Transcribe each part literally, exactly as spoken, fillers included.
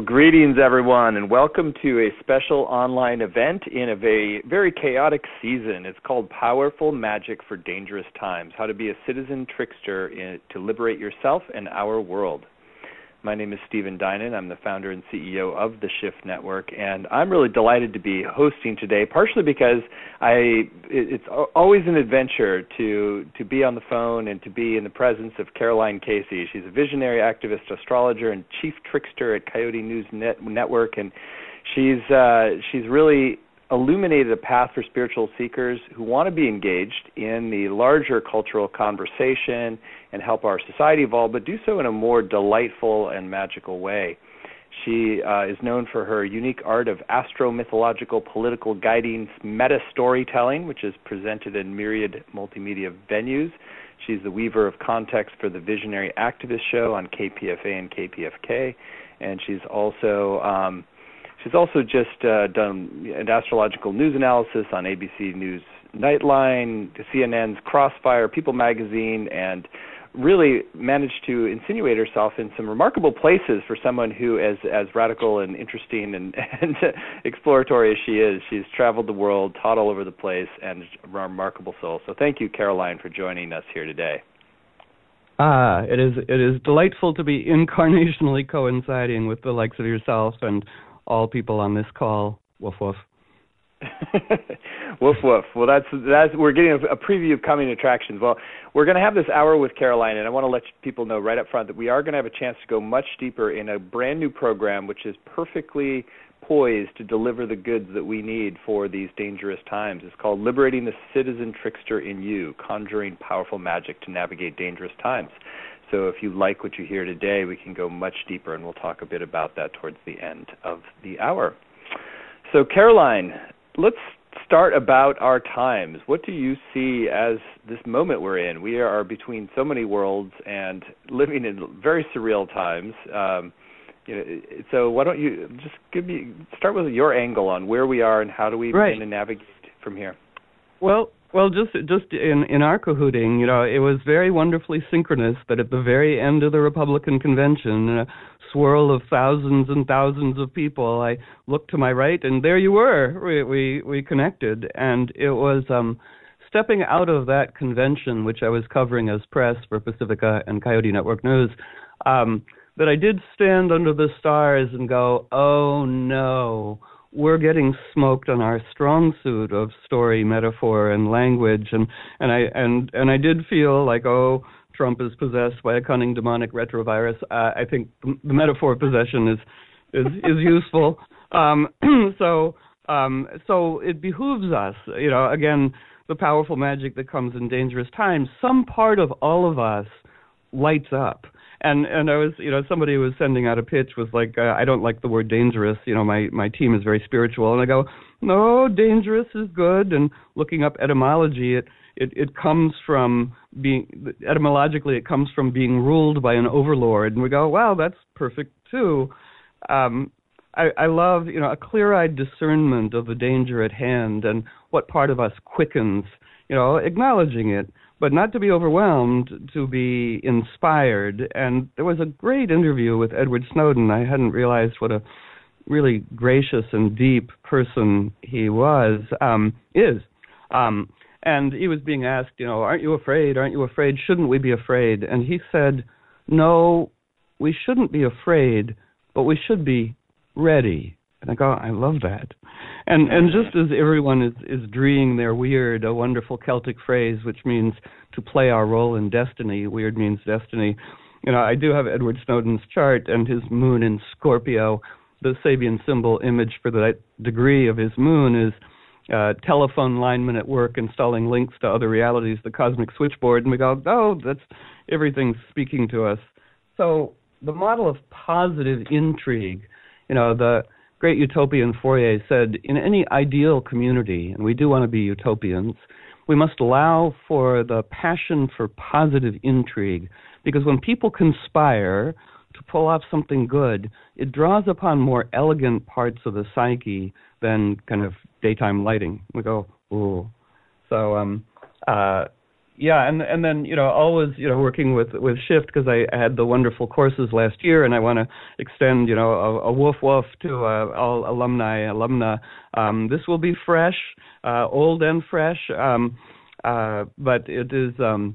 Well, greetings, everyone, and welcome to a special online event in a very, very chaotic season. It's called Powerful Magic for Dangerous Times, How to Be a Citizen Trickster in, to Liberate Yourself and Our World. My name is Stephen Dinan. I'm the founder and C E O of the Shift Network, and I'm really delighted to be hosting today, partially because I it, it's always an adventure to to be on the phone and to be in the presence of Caroline Casey. She's a visionary activist, astrologer, and chief trickster at Coyote News Net, Network, and she's uh, she's really illuminated a path for spiritual seekers who want to be engaged in the larger cultural conversation and help our society evolve, but do so in a more delightful and magical way. She uh, is known for her unique art of astro-mythological political guiding meta-storytelling, which is presented in myriad multimedia venues. She's the weaver of context for the Visionary Activist Show on K P F A and K P F K, and she's also um, she's also just uh, done an astrological news analysis on A B C News Nightline, C N N's Crossfire, People Magazine, and really managed to insinuate herself in some remarkable places for someone who, as as radical and interesting and, and exploratory as she is, she's traveled the world, taught all over the place, and a remarkable soul. So thank you, Caroline, for joining us here today. Ah, it is it is delightful to be incarnationally coinciding with the likes of yourself and all people on this call. Woof woof. Woof woof. Well, that's that's we're getting a, a preview of coming attractions. Well, we're going to have this hour with Caroline, and I want to let people know right up front that we are going to have a chance to go much deeper in a brand new program, which is perfectly poised to deliver the goods that we need for these dangerous times. It's called Liberating the Citizen Trickster in You, Conjuring Powerful Magic to Navigate Dangerous Times. So if you like what you hear today, we can go much deeper, and we'll talk a bit about that towards the end of the hour. So, Caroline, let's start about our times. What do you see as this moment we're in? We are between so many worlds and living in very surreal times. Um, you know, so why don't you just give me start with your angle on where we are and how do we right. begin to navigate from here? Well, well, just just in in our cahooting, you know, it was very wonderfully synchronous that at the very end of the Republican convention, in a swirl of thousands and thousands of people, I looked to my right, and there you were. We we, we connected, and it was um, stepping out of that convention, which I was covering as press for Pacifica and Coyote Network News, um, that I did stand under the stars and go, oh no, we're getting smoked on our strong suit of story, metaphor, and language, and and I and and I did feel like, oh, Trump is possessed by a cunning demonic retrovirus. Uh, I think the metaphor of possession is is, is useful. Um, so um, so it behooves us, you know, again, the powerful magic that comes in dangerous times. Some part of all of us lights up. And and I was, you know, somebody who was sending out a pitch was like, uh, I don't like the word dangerous. You know, my, my team is very spiritual. And I go, no, dangerous is good. And looking up etymology, it, it, it comes from being, etymologically, it comes from being ruled by an overlord. And we go, wow, that's perfect too. Um, I, I love, you know, a clear-eyed discernment of the danger at hand and what part of us quickens, you know, acknowledging it, but not to be overwhelmed, to be inspired. And there was a great interview with Edward Snowden. I hadn't realized what a really gracious and deep person he was, um, is. Um, and he was being asked, you know, aren't you afraid? Aren't you afraid? Shouldn't we be afraid? And he said, no, we shouldn't be afraid, but we should be ready. And I go, I love that. And and just as everyone is, is dreeing their weird, a wonderful Celtic phrase, which means to play our role in destiny, weird means destiny. You know, I do have Edward Snowden's chart and his moon in Scorpio. The Sabian symbol image for that degree of his moon is uh, telephone lineman at work installing links to other realities, the cosmic switchboard. And we go, oh, that's everything's speaking to us. So the model of positive intrigue, you know, the great utopian Fourier said, in any ideal community, and we do want to be utopians, we must allow for the passion for positive intrigue, because when people conspire to pull off something good, it draws upon more elegant parts of the psyche than kind of daytime lighting. We go, ooh. So, um, uh, Yeah, and and then you know always you know working with with Shift because I, I had the wonderful courses last year, and I want to extend you know a, a woof woof to uh, all alumni alumna. Um, this will be fresh, uh, old and fresh, um, uh, but it is um,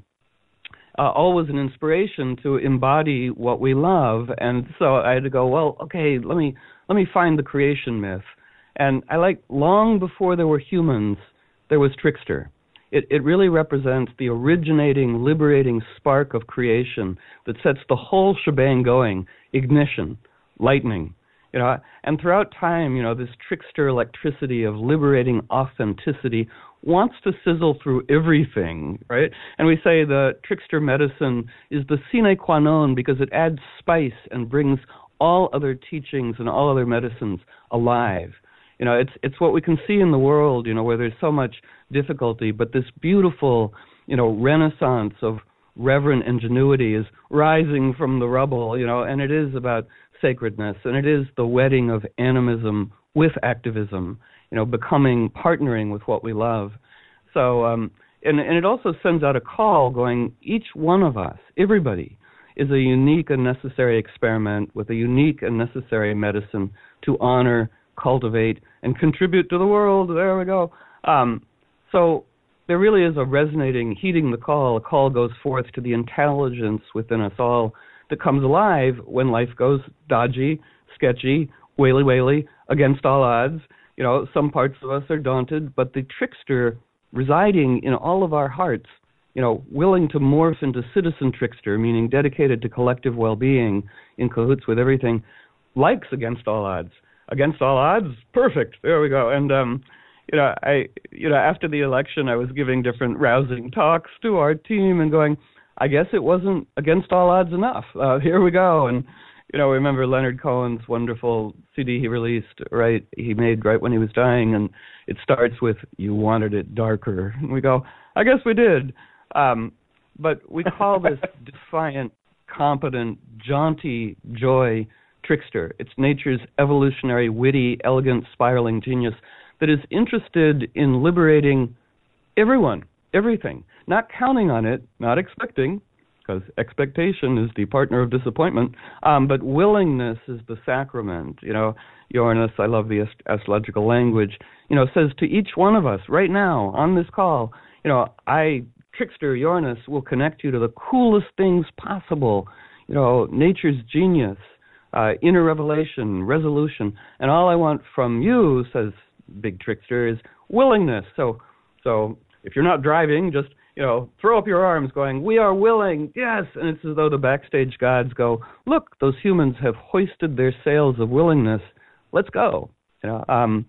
uh, always an inspiration to embody what we love. And so I had to go, well, okay, let me let me find the creation myth, and I like long before there were humans, there was Trickster. It, it really represents the originating, liberating spark of creation that sets the whole shebang going, ignition, lightning. You know, and throughout time, you know, this trickster electricity of liberating authenticity wants to sizzle through everything, right? And we say the trickster medicine is the sine qua non because it adds spice and brings all other teachings and all other medicines alive. You know, it's it's what we can see in the world, you know, where there's so much difficulty, but this beautiful, you know, renaissance of reverent ingenuity is rising from the rubble, you know, and it is about sacredness, and it is the wedding of animism with activism, you know, becoming, partnering with what we love. So, um, and, and it also sends out a call going, each one of us, everybody, is a unique and necessary experiment with a unique and necessary medicine to honor, cultivate, and contribute to the world. There we go. Um, so there really is a resonating, heeding the call. A call goes forth to the intelligence within us all that comes alive when life goes dodgy, sketchy, whaley-whaley, against all odds. You know, some parts of us are daunted, but the trickster residing in all of our hearts, you know, willing to morph into citizen trickster, meaning dedicated to collective well-being, in cahoots with everything, likes against all odds. Against all odds, perfect. There we go. And um, you know, I, you know, after the election, I was giving different rousing talks to our team and going, I guess it wasn't against all odds enough. Uh, here we go. And you know, remember Leonard Cohen's wonderful C D he released, right? He made right when he was dying, and it starts with "You wanted it darker." And we go, I guess we did. Um, but we call this defiant, competent, jaunty joy trickster. It's nature's evolutionary, witty, elegant, spiraling genius that is interested in liberating everyone, everything, not counting on it, not expecting, because expectation is the partner of disappointment, um, but willingness is the sacrament. You know, Uranus, I love the ast- astrological language, you know, says to each one of us right now on this call, you know, I, trickster Uranus, will connect you to the coolest things possible, you know, nature's genius, Uh, inner revelation, resolution, and all I want from you, says Big Trickster, is willingness. So, so if you're not driving, just you know, throw up your arms, going, "We are willing, yes!" And it's as though the backstage gods go, "Look, those humans have hoisted their sails of willingness. Let's go." You know, um,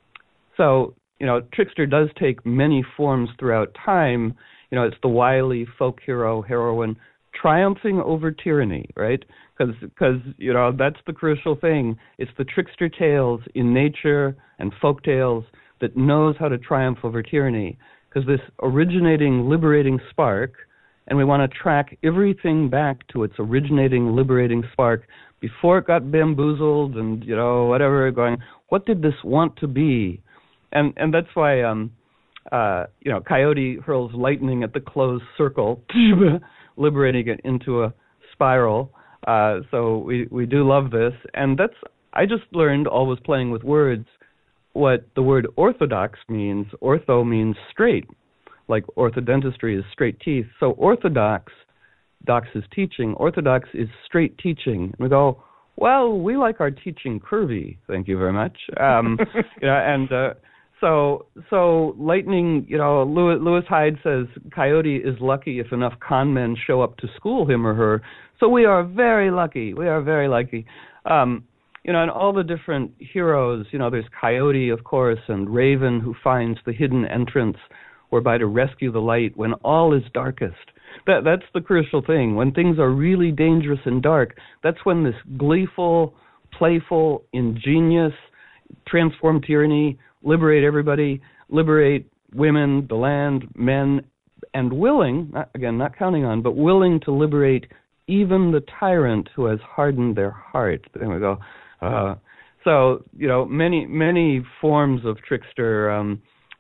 so you know, Trickster does take many forms throughout time. You know, it's the wily folk hero, heroine, triumphing over tyranny, right? Because, because you know, that's the crucial thing. It's the trickster tales in nature and folk tales that knows how to triumph over tyranny. Because this originating, liberating spark, and we want to track everything back to its originating, liberating spark before it got bamboozled and, you know, whatever, going, what did this want to be? And and that's why, um, uh, you know, Coyote hurls lightning at the closed circle, liberating it into a spiral. Uh, so we, we do love this. And that's, I just learned, always playing with words, what the word orthodox means. Ortho means straight, like orthodontistry is straight teeth. So orthodox, dox is teaching, orthodox is straight teaching. And we go, well, we like our teaching curvy, thank you very much. Um, you know, and uh, so so lightning, you know, Lewis, Lewis Hyde says, Coyote is lucky if enough con men show up to school him or her. So we are very lucky, we are very lucky. Um, You know, and all the different heroes, you know, there's Coyote, of course, and Raven, who finds the hidden entrance whereby to rescue the light when all is darkest. That That's the crucial thing. When things are really dangerous and dark, that's when this gleeful, playful, ingenious, transform tyranny, liberate everybody, liberate women, the land, men, and willing, not, again, not counting on, but willing to liberate even the tyrant who has hardened their heart. There we go. Uh, so, you know, many, many forms of trickster, um,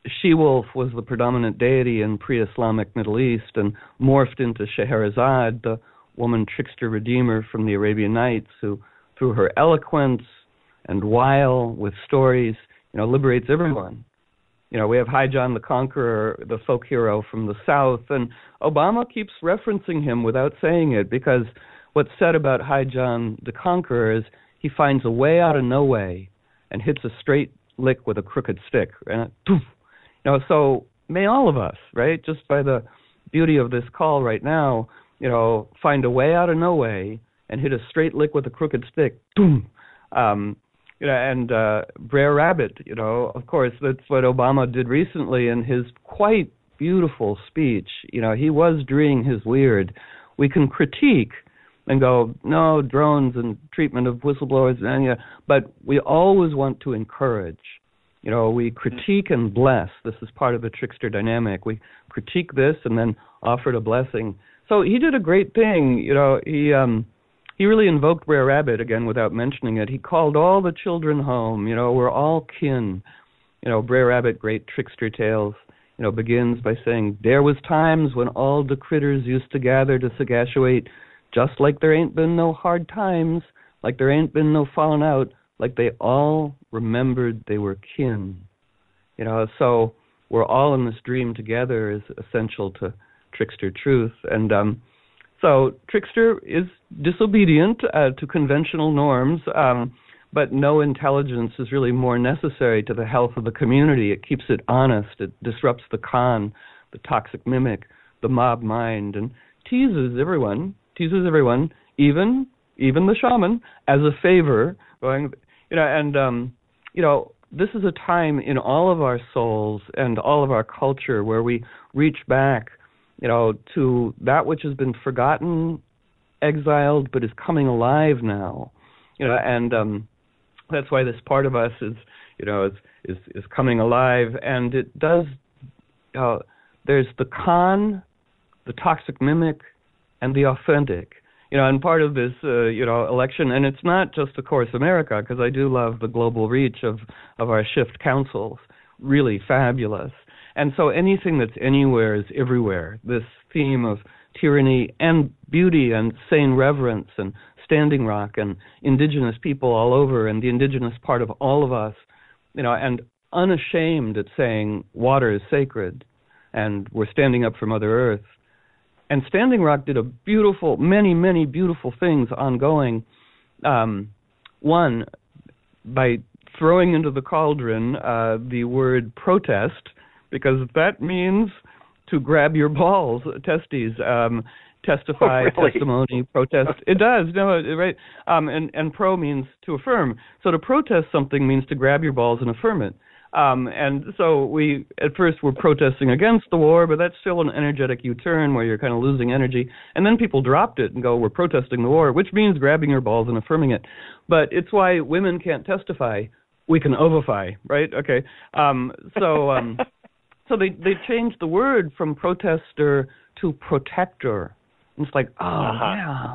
She-Wolf was the predominant deity in pre-Islamic Middle East and morphed into Scheherazade, the woman trickster redeemer from the Arabian Nights, who, through her eloquence and wile with stories, you know, liberates everyone. You know, we have High John the Conqueror, the folk hero from the South, and Obama keeps referencing him without saying it, because what's said about High John the Conqueror is he finds a way out of no way and hits a straight lick with a crooked stick. And it, poof. You know, so may all of us, right, just by the beauty of this call right now, you know, find a way out of no way and hit a straight lick with a crooked stick. Boom. Um, you know, and uh, Brer Rabbit, you know, of course, that's what Obama did recently in his quite beautiful speech. You know, he was doing his weird. We can critique and go, no, drones and treatment of whistleblowers, and, yeah, but we always want to encourage. You know, we critique and bless. This is part of the trickster dynamic. We critique this and then offered a blessing. So he did a great thing. You know, he um, he really invoked Brer Rabbit, again, without mentioning it. He called all the children home. You know, we're all kin. You know, Brer Rabbit, great trickster tales, you know, begins by saying, there was times when all the critters used to gather to sagactuate, just like there ain't been no hard times, like there ain't been no falling out, like they all remembered they were kin. You know, so we're all in this dream together is essential to trickster truth. And um, so trickster is disobedient uh, to conventional norms, um, but no intelligence is really more necessary to the health of the community. It keeps it honest. It disrupts the con, the toxic mimic, the mob mind, and teases everyone, teases everyone, even even the shaman, as a favor, going, you know, and, um, you know, this is a time in all of our souls and all of our culture where we reach back, you know, to that which has been forgotten, exiled, but is coming alive now, you know, and um, that's why this part of us is, you know, is is, is coming alive, and it does, uh, there's the con, the toxic mimic, and the authentic. You know, and part of this, uh, you know, election, and it's not just, of course, America, because I do love the global reach of, of our shift councils, really fabulous. And so anything that's anywhere is everywhere. This theme of tyranny and beauty and sane reverence and Standing Rock and indigenous people all over and the indigenous part of all of us, you know, and unashamed at saying water is sacred and we're standing up for Mother Earth. And Standing Rock did a beautiful, many, many beautiful things ongoing. Um, one, by throwing into the cauldron uh, the word protest, because that means to grab your balls, testes, um, testify, oh, really? testimony, protest. It does, no, right? Um, and, and pro means to affirm. So to protest something means to grab your balls and affirm it. Um, and so we, at first, were protesting against the war, but that's still an energetic U-turn where you're kind of losing energy. And then people dropped it and go, we're protesting the war, which means grabbing your balls and affirming it. But it's why women can't testify. We can ovify, right? Okay. Um, so um, so they, they changed the word from protester to protector. And it's like, oh, uh-huh. yeah,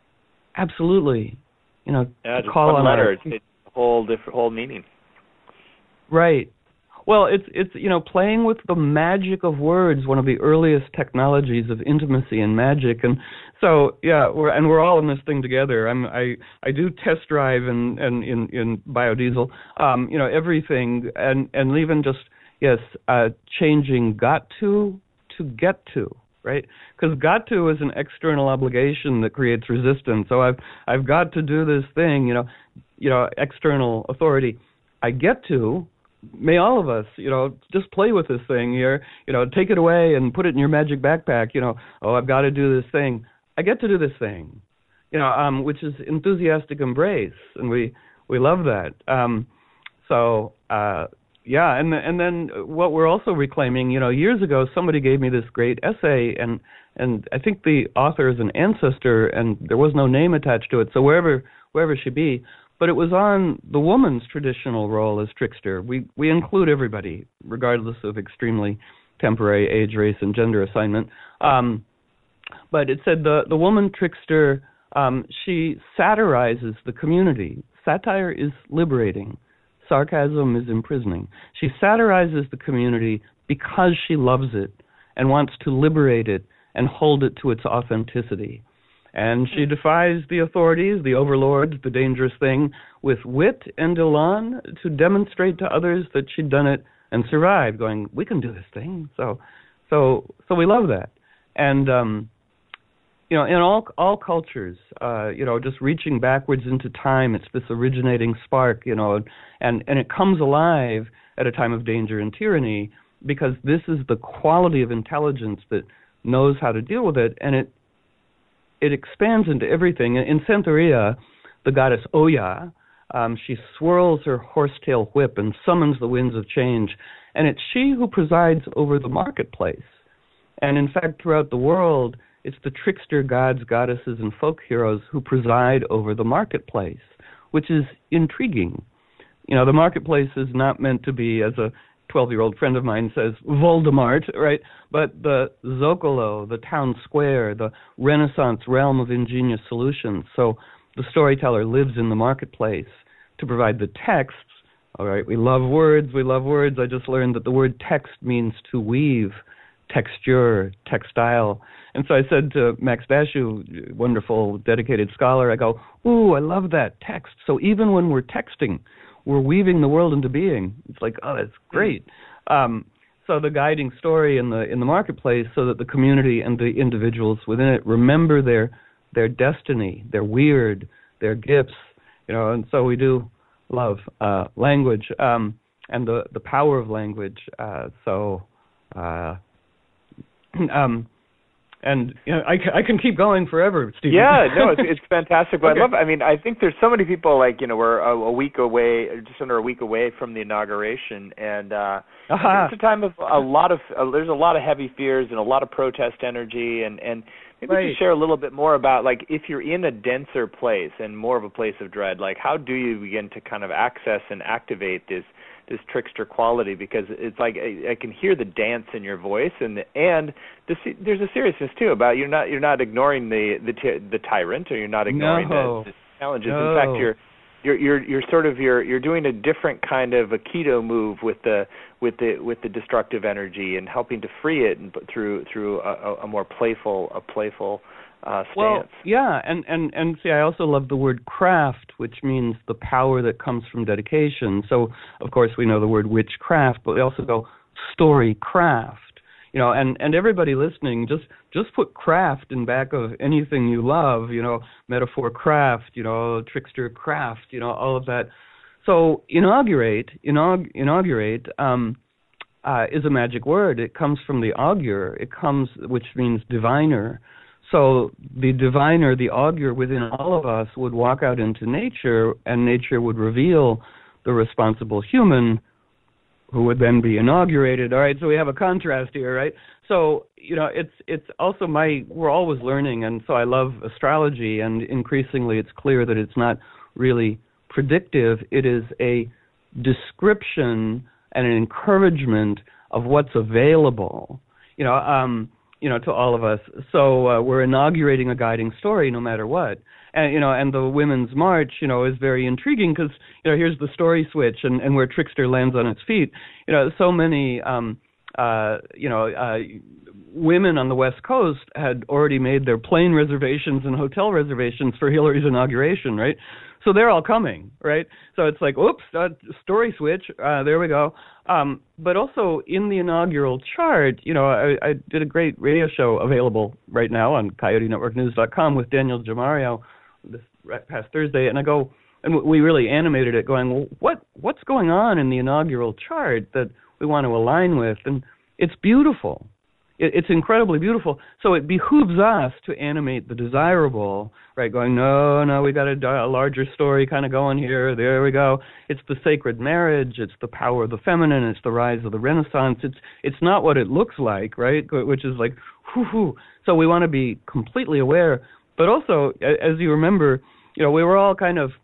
absolutely. You know, yeah, just call one on letter. our, it's a whole different, whole meaning. Right. Well, it's it's you know playing with the magic of words, one of the earliest technologies of intimacy and magic, and so yeah, we're and we're all in this thing together. I'm I I do test drive and and in in biodiesel, um, you know everything, and and even just yes, uh, changing got to to get to. Right, because got to is an external obligation that creates resistance. So I've I've got to do this thing, you know, you know, external authority. I get to. May all of us, you know, just play with this thing here, you know, take it away and put it in your magic backpack, you know, oh, I've got to do this thing. I get to do this thing, you know, um, which is enthusiastic embrace, and we, we love that. Um, so, uh, yeah, and and then what we're also reclaiming, you know, years ago somebody gave me this great essay, and, and I think the author is an ancestor, and there was no name attached to it, so wherever wherever she be, but it was on the woman's traditional role as trickster. We we include everybody, regardless of extremely temporary age, race, and gender assignment. Um, but it said the, the woman trickster, um, she satirizes the community. Satire is liberating. sarcasm is imprisoning. She satirizes the community because she loves it and wants to liberate it and hold it to its authenticity. And she defies the authorities, the overlords, the dangerous thing, with wit and elan to demonstrate to others that she'd done it and survived, going, we can do this thing. So so so we love that. And um you know, in all all cultures, uh, you know, just reaching backwards into time, it's this originating spark, you know, and, and it comes alive at a time of danger and tyranny, because this is the quality of intelligence that knows how to deal with it, and it it expands into everything. In Santeria, the goddess Oya, um, she swirls her horsetail whip and summons the winds of change, and it's she who presides over the marketplace. And in fact, throughout the world, it's the trickster gods, goddesses, and folk heroes who preside over the marketplace, which is intriguing. You know, the marketplace is not meant to be, as a twelve-year-old friend of mine says, Voldemort, right? But the Zocalo, the town square, the Renaissance realm of ingenious solutions. So the storyteller lives in the marketplace to provide the texts. All right, we love words, we love words. I just learned that the word text means to weave, texture, textile. And so I said to Max Bashew, wonderful, dedicated scholar, I go, ooh, I love that, text. So even when we're texting, we're weaving the world into being. It's like, oh, that's great. Um, so the guiding story in the in the marketplace, so that the community and the individuals within it remember their their destiny, their weird, their gifts, you know. And so we do love uh, language um, and the the power of language. Uh, so. Uh, um, And you know, I, I can keep going forever, Stephen. Yeah, no, it's, it's fantastic. But okay. I love. I mean, I think there's so many people. Like, you know, we're a, a week away, just under a week away from the inauguration, and uh, uh-huh. it's a time of a lot of. Uh, there's a lot of heavy fears and a lot of protest energy, and and maybe right. just share a little bit more about, like, if you're in a denser place and more of a place of dread, like, how do you begin to kind of access and activate this this trickster quality? Because it's like I, I can hear the dance in your voice, and and the, there's a seriousness too about you're not you're not ignoring the the, the tyrant, or you're not ignoring no. the, the challenges. No. In fact, you're you're you're you're sort of you're you're doing a different kind of Aikido move with the with the with the destructive energy and helping to free it, and through through a, a more playful a playful. Uh, stance. Well, yeah, and, and, and see, I also love the word craft, which means the power that comes from dedication. So, of course, we know the word witchcraft, but we also go story craft. You know, and, and everybody listening, just just put craft in back of anything you love. You know, metaphor craft. You know, trickster craft. You know, all of that. So, inaugurate, inaug, inaugurate. Um, uh, is a magic word. It comes from the augur. It comes, which means diviner. So the diviner, the augur within all of us would walk out into nature, and nature would reveal the responsible human, who would then be inaugurated. All right, so we have a contrast here, right? So, you know, it's it's also my, we're always learning, and so I love astrology, and increasingly it's clear that it's not really predictive. It is a description and an encouragement of what's available. You know, um, you know, to all of us. So uh, we're inaugurating a guiding story no matter what. And, you know, and the Women's March, you know, is very intriguing because, you know, here's the story switch and, and where Trickster lands on its feet. You know, so many, um, uh, you know, uh, women on the West Coast had already made their plane reservations and hotel reservations for Hillary's inauguration, right? So they're all coming, right? So it's like, oops, uh, story switch. Uh, there we go. Um, but also in the inaugural chart, you know, I, I did a great radio show available right now on coyote network news dot com with Daniel Jamario this past Thursday, and I go, and we really animated it, going, well, what what's going on in the inaugural chart that we want to align with? And it's beautiful. It's incredibly beautiful. So it behooves us to animate the desirable, right? Going, no, no, we got a, a larger story kind of going here. There we go. It's the sacred marriage. It's the power of the feminine. It's the rise of the Renaissance. It's it's not what it looks like, right? Which is like, whoo hoo. So we want to be completely aware. But also, as you remember, you know, we were all kind of,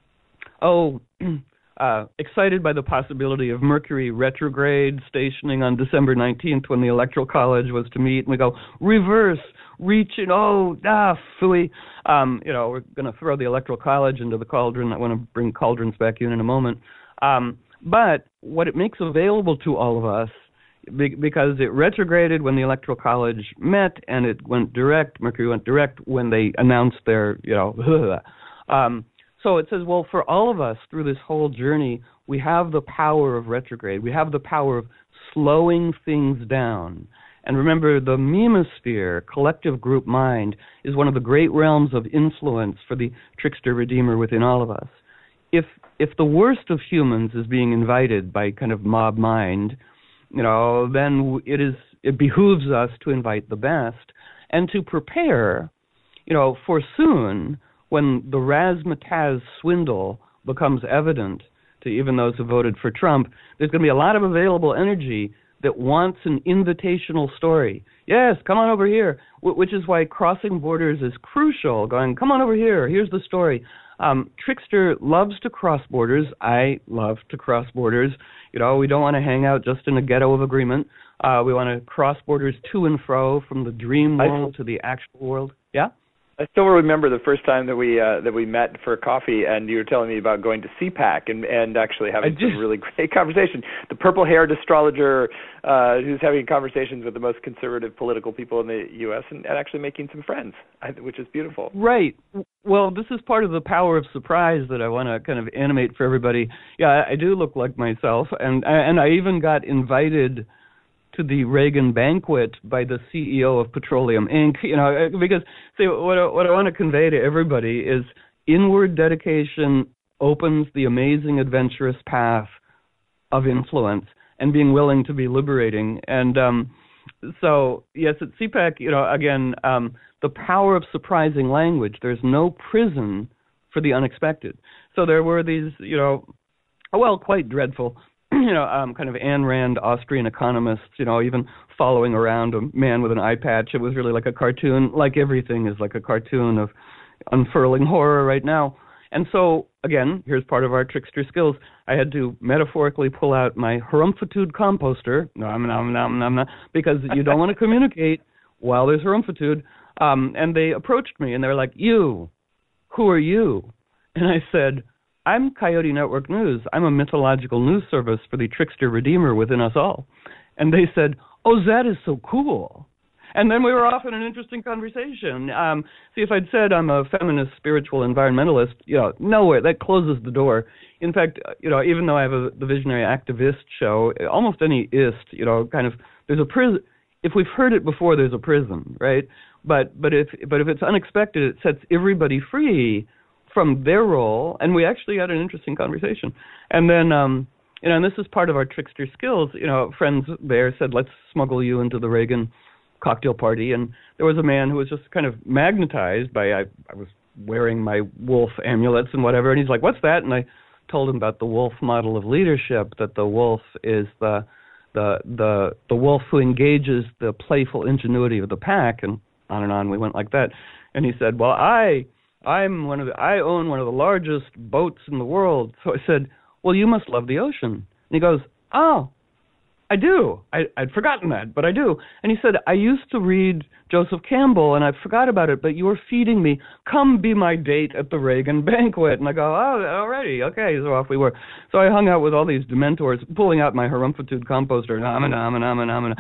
oh. Uh, excited by the possibility of Mercury retrograde stationing on December nineteenth when the Electoral College was to meet, and we go, reverse, reach it, oh, ah, phooey. Um, you know, we're going to throw the Electoral College into the cauldron. I want to bring cauldrons back in in a moment. Um, but what it makes available to all of us, be- because it retrograded when the Electoral College met, and it went direct, Mercury went direct when they announced their, you know, um, so it says, well, for all of us through this whole journey, we have the power of retrograde. We have the power of slowing things down. And remember, the memosphere, collective group mind, is one of the great realms of influence for the trickster redeemer within all of us. If if the worst of humans is being invited by kind of mob mind, you know, then it is it behooves us to invite the best and to prepare, you know, for soon when the razzmatazz swindle becomes evident to even those who voted for Trump. There's going to be a lot of available energy that wants an invitational story. Yes, come on over here, which is why crossing borders is crucial, going, come on over here, here's the story. Um, Trickster loves to cross borders. I love to cross borders. You know, we don't want to hang out just in a ghetto of agreement. Uh, we want to cross borders to and fro from the dream world to the actual world. Yeah? I still remember the first time that we uh, that we met for coffee, and you were telling me about going to C PAC and, and actually having some really great conversation. The purple-haired astrologer uh, who's having conversations with the most conservative political people in the U S and, and actually making some friends, which is beautiful. Right. Well, this is part of the power of surprise that I want to kind of animate for everybody. Yeah, I do look like myself, and and I even got invited to the Reagan banquet by the C E O of Petroleum Incorporated. You know, because see, what I, what I want to convey to everybody is inward dedication opens the amazing, adventurous path of influence and being willing to be liberating. And um, so, yes, at C PAC, you know, again, um, the power of surprising language. There's no prison for the unexpected. So there were these, you know, well, quite dreadful, you know, um, kind of Ayn Rand, Austrian economists, you know, even following around a man with an eye patch. It was really like a cartoon, like everything is like a cartoon of unfurling horror right now. And so, again, here's part of our trickster skills. I had to metaphorically pull out my harumpitude composter, nom, nom, nom, nom, nom, because you don't want to communicate while there's harumpitude. Um, and they approached me, and they were like, you, who are you? And I said, I'm Coyote Network News. I'm a mythological news service for the trickster redeemer within us all. And they said, oh, that is so cool. And then we were off in an interesting conversation. Um, see, if I'd said I'm a feminist, spiritual environmentalist, you know, nowhere. That closes the door. In fact, you know, even though I have a, the Visionary Activist show, almost any ist, you know, kind of, there's a prison. If we've heard it before, there's a prison, right? But but if but if it's unexpected, it sets everybody free from their role, and we actually had an interesting conversation. And then, um, you know, and this is part of our trickster skills. You know, friends there said, let's smuggle you into the Reagan cocktail party. And there was a man who was just kind of magnetized by, I, I was wearing my wolf amulets and whatever, and he's like, what's that? And I told him about the wolf model of leadership, that the wolf is the the the the wolf who engages the playful ingenuity of the pack, and on and on we went like that. And he said, well, I... I'm one of the, I own one of the largest boats in the world. So I said, well, you must love the ocean. And he goes, oh, I do. I, I'd forgotten that, but I do. And he said, I used to read Joseph Campbell, and I forgot about it, but you were feeding me. Come be my date at the Reagan banquet. And I go, oh, already. Okay, so off we were. So I hung out with all these dementors, pulling out my harumpitude composter. Nama, nama, nama, nama,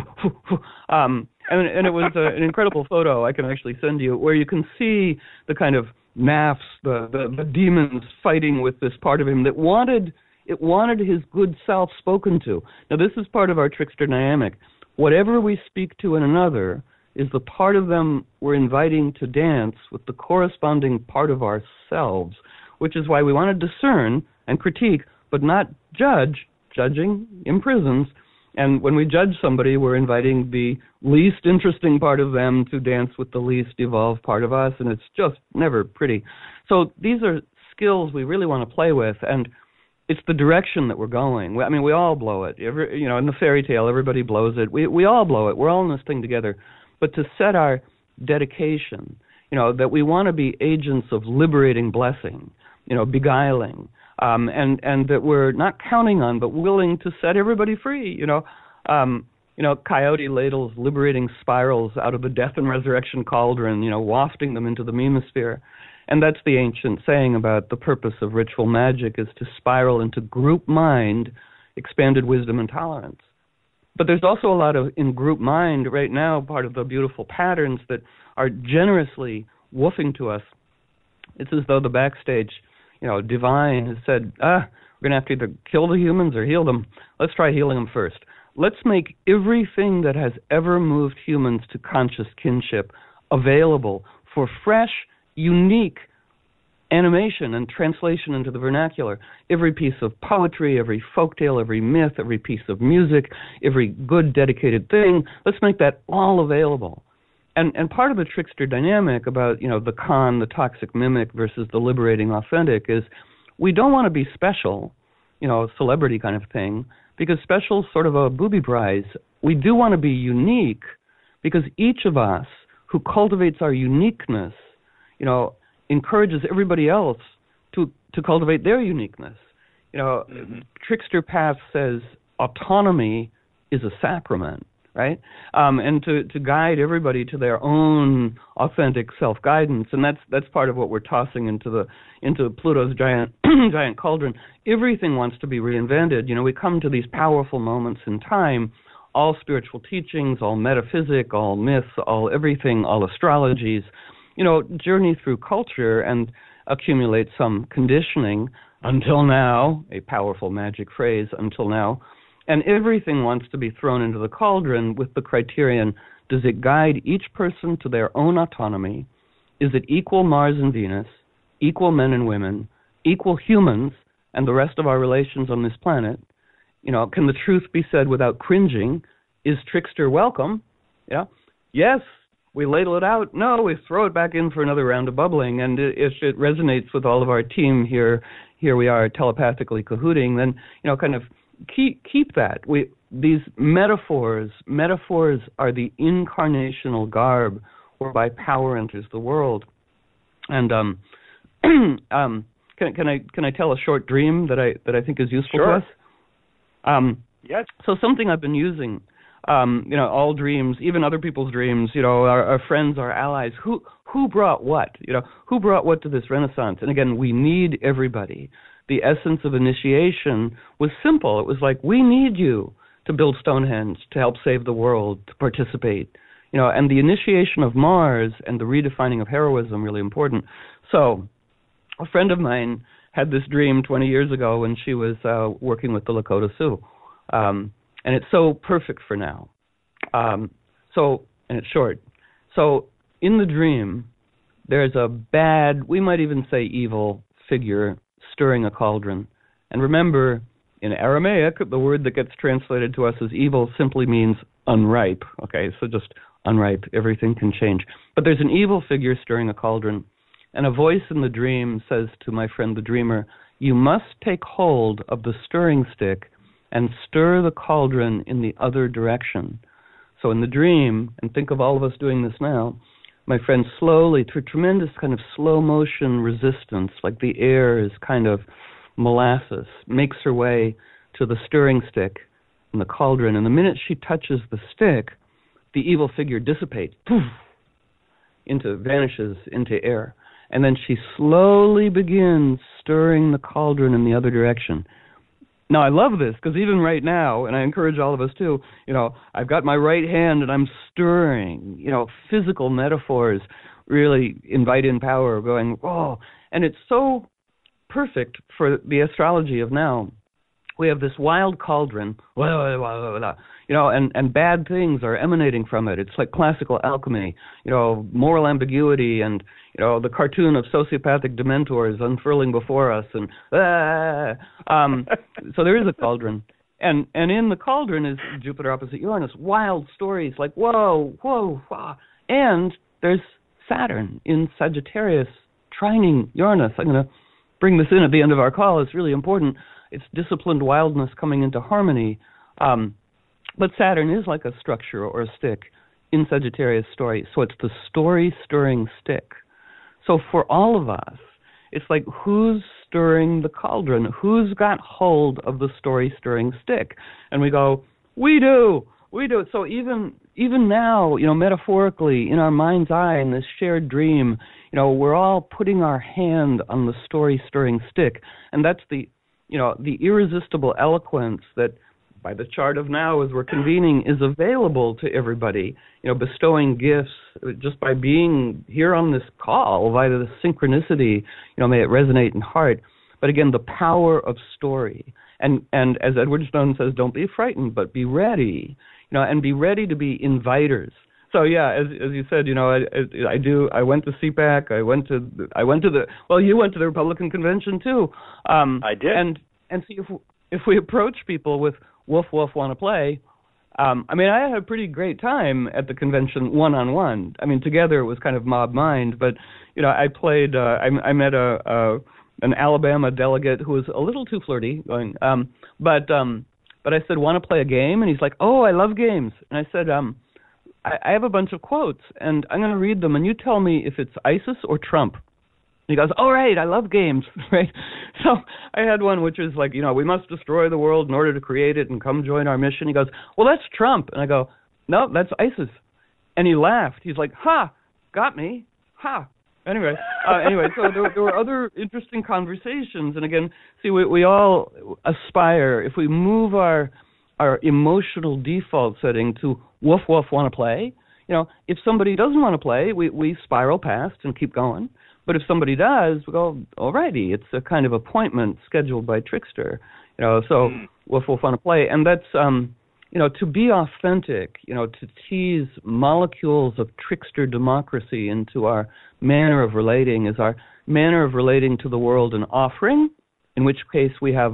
um, and, and it was uh, an incredible photo I can actually send you, where you can see the kind of naffs, the, the, the demons fighting with this part of him that wanted... It wanted his good self spoken to. Now, this is part of our trickster dynamic. Whatever we speak to in another is the part of them we're inviting to dance with the corresponding part of ourselves, which is why we want to discern and critique, but not judge. Judging imprisons. And when we judge somebody, we're inviting the least interesting part of them to dance with the least evolved part of us, and it's just never pretty. So these are skills we really want to play with, and it's the direction that we're going. I mean, we all blow it. Every, you know, in the fairy tale, everybody blows it. We we all blow it. We're all in this thing together. But to set our dedication, you know, that we want to be agents of liberating blessing, you know, beguiling, um, and and that we're not counting on, but willing to set everybody free. You know, um, you know, Coyote ladles liberating spirals out of the death and resurrection cauldron, you know, wafting them into the memosphere. And that's the ancient saying about the purpose of ritual magic is to spiral into group mind, expanded wisdom and tolerance. But there's also a lot of, in group mind right now, part of the beautiful patterns that are generously woofing to us. It's as though the backstage, you know, divine has said, ah, we're going to have to either kill the humans or heal them. Let's try healing them first. Let's make everything that has ever moved humans to conscious kinship available for fresh, unique animation and translation into the vernacular. Every piece of poetry, every folktale, every myth, every piece of music, every good dedicated thing, let's make that all available. And and part of the trickster dynamic about, you know, the con, the toxic mimic versus the liberating authentic is we don't want to be special, you know, celebrity kind of thing, because special is sort of a booby prize. We do want to be unique because each of us who cultivates our uniqueness, you know, encourages everybody else to, to cultivate their uniqueness. You know, mm-hmm. Trickster Path says autonomy is a sacrament, right? Um, and to, to guide everybody to their own authentic self-guidance, and that's that's part of what we're tossing into the into Pluto's giant giant cauldron. Everything wants to be reinvented. You know, we come to these powerful moments in time, all spiritual teachings, all metaphysic, all myths, all everything, all astrologies, you know, journey through culture and accumulate some conditioning until now, a powerful magic phrase, until now, and everything wants to be thrown into the cauldron with the criterion, does it guide each person to their own autonomy? Is it equal Mars and Venus, equal men and women, equal humans, and the rest of our relations on this planet? You know, can the truth be said without cringing? Is Trickster welcome? Yeah. Yes. We ladle it out. No, we throw it back in for another round of bubbling. And if it resonates with all of our team here, here we are telepathically cahooting, then, you know, kind of keep keep that. We these metaphors, metaphors are the incarnational garb whereby power enters the world. And um, um, can can I can I tell a short dream that I that I think is useful sure. to us? Um, yes. So something I've been using. Um, you know, all dreams, even other people's dreams, you know, our, our friends, our allies, who who brought what? You know, who brought what to this Renaissance? And again, we need everybody. The essence of initiation was simple. It was like, we need you to build Stonehenge, to help save the world, to participate. You know, and the initiation of Mars and the redefining of heroism, really important. So, a friend of mine had this dream twenty years ago when she was uh, working with the Lakota Sioux. Um, And it's so perfect for now. Um, so, and it's short. So, in the dream, there's a bad, we might even say evil figure stirring a cauldron. And remember, in Aramaic, the word that gets translated to us as evil simply means unripe. Okay, so just unripe, everything can change. But there's an evil figure stirring a cauldron. And a voice in the dream says to my friend the dreamer, you must take hold of the stirring stick and stir the cauldron in the other direction. So in the dream, and think of all of us doing this now, my friend slowly, through tremendous kind of slow motion resistance, like the air is kind of molasses, makes her way to the stirring stick in the cauldron. And the minute she touches the stick, the evil figure dissipates, poof, into, vanishes into air. And then she slowly begins stirring the cauldron in the other direction. Now, I love this, because even right now, and I encourage all of us too, you know, I've got my right hand and I'm stirring, you know, physical metaphors really invite in power, going, oh, and it's so perfect for the astrology of now. We have this wild cauldron, you know, and, and bad things are emanating from it. It's like classical alchemy, you know, moral ambiguity and, you know, the cartoon of sociopathic dementors unfurling before us. And ah, um, so there is a cauldron. And and in the cauldron is Jupiter opposite Uranus, wild stories like, whoa, whoa, whoa. And there's Saturn in Sagittarius trining Uranus. I'm going to bring this in at the end of our call. It's really important. It's disciplined wildness coming into harmony. Um, but Saturn is like a structure or a stick in Sagittarius story. So it's the story-stirring stick. So for all of us, it's like, who's stirring the cauldron? Who's got hold of the story-stirring stick? And we go, we do, we do. So even even now, you know, metaphorically, in our mind's eye, in this shared dream, you know, we're all putting our hand on the story-stirring stick, and that's the, you know, the irresistible eloquence that, by the chart of now, as we're convening, is available to everybody. You know, bestowing gifts just by being here on this call via the synchronicity. You know, may it resonate in heart. But again, the power of story, and and as Edward Stone says, don't be frightened, but be ready. You know, and be ready to be inviters. So yeah, as as you said, you know, I, I do. I went to C PAC. I went to I went to the well, you went to the Republican convention too. Um, I did. And and see if if we approach people with woof woof want to play. Um, I mean, I had a pretty great time at the convention one on one. I mean, together it was kind of mob mind, but you know, I played. Uh, I, I met a, a an Alabama delegate who was a little too flirty, going, um, but. Um, But I said, want to play a game? And he's like, oh, I love games. And I said, um, I, I have a bunch of quotes, and I'm going to read them, and you tell me if it's ISIS or Trump. And he goes, all right, I love games, right? So I had one which is like, you know, we must destroy the world in order to create it and come join our mission. He goes, well, that's Trump. And I go, no, that's ISIS. And he laughed. He's like, ha, got me, ha. Anyway, uh, anyway, so there, there were other interesting conversations, and again, see, we, we all aspire, if we move our our emotional default setting to woof woof want to play, you know, if somebody doesn't want to play, we, we spiral past and keep going, but if somebody does, we go, alrighty, it's a kind of appointment scheduled by Trickster, you know, so mm. woof woof want to play, and that's, um, you know, to be authentic, you know, to tease molecules of trickster democracy into our manner of relating is our manner of relating to the world an offering, in which case we have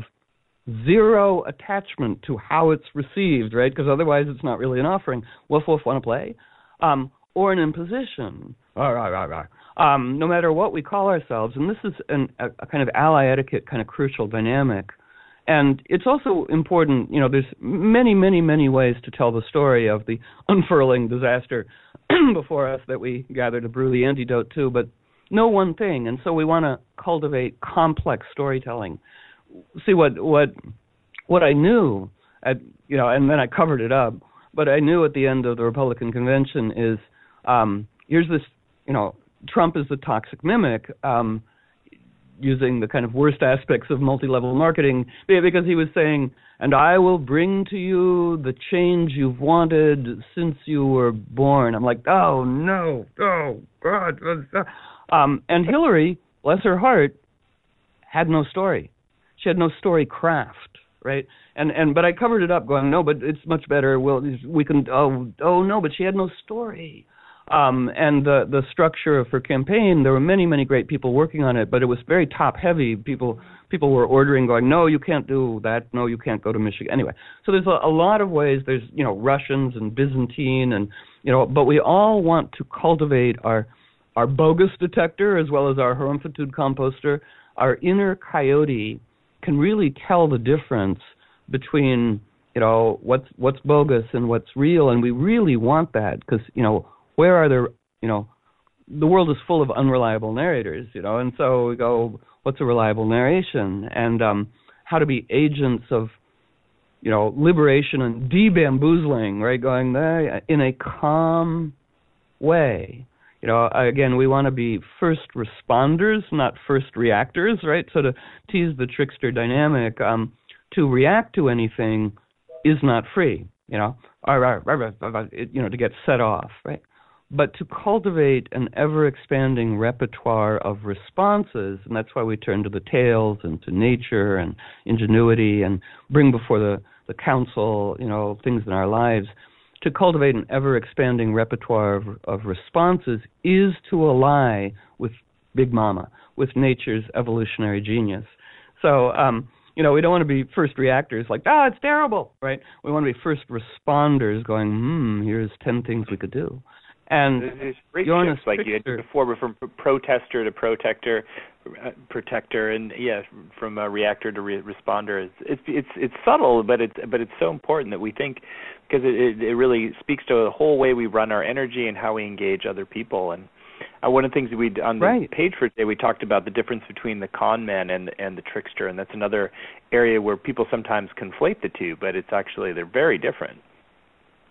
zero attachment to how it's received, right? Because otherwise it's not really an offering. Woof, woof, want to play? Um, or an imposition. Rah, rah, rah, rah. Um, no matter what we call ourselves, and this is an, a, a kind of ally etiquette kind of crucial dynamic. And it's also important, you know, there's many, many, many ways to tell the story of the unfurling disaster before us that we gather to brew the antidote to, but no one thing. And so we want to cultivate complex storytelling. See, what what what I knew, at, you know, and then I covered it up, but I knew at the end of the Republican convention is, um, here's this, you know, Trump is the toxic mimic, um, using the kind of worst aspects of multi-level marketing, because he was saying, and I will bring to you the change you've wanted since you were born. I'm like, oh, no, oh, God. Um, and Hillary, bless her heart, had no story. She had no story craft, right? And and but I covered it up going, no, but it's much better. Well, we can, oh, oh no, but she had no story. Um, and the, the structure of her campaign, there were many, many great people working on it, but it was very top-heavy. People people were ordering, going, no, you can't do that. No, you can't go to Michigan. Anyway, so there's a, a lot of ways. There's, you know, Russians and Byzantine, and, you know, but we all want to cultivate our our bogus detector as well as our Hermfitude composter. Our inner coyote can really tell the difference between, you know, what's what's bogus and what's real, and we really want that because, you know, where are there, you know, the world is full of unreliable narrators, you know, and so we go, what's a reliable narration? And um, how to be agents of, you know, liberation and de-bamboozling, right, going there in a calm way. You know, again, we want to be first responders, not first reactors, right? So to tease the trickster dynamic, um, to react to anything is not free, you know, you know, to get set off, right? But to cultivate an ever-expanding repertoire of responses, and that's why we turn to the tales and to nature and ingenuity and bring before the, the council, you know, things in our lives. To cultivate an ever-expanding repertoire of, of responses is to ally with Big Mama, with nature's evolutionary genius. So, um, you know, we don't want to be first reactors like, ah, it's terrible, right? We want to be first responders going, hmm, here's ten things we could do. And there's great shifts like you had before, from protester to protector, uh, protector, and yeah, from a reactor to re- responder. It's, it's it's it's subtle, but it's but it's so important that we think, because it it really speaks to the whole way we run our energy and how we engage other people. And uh, one of the things that we on the right. page for today, we talked about the difference between the con man and and the trickster, and that's another area where people sometimes conflate the two, but it's actually they're very different.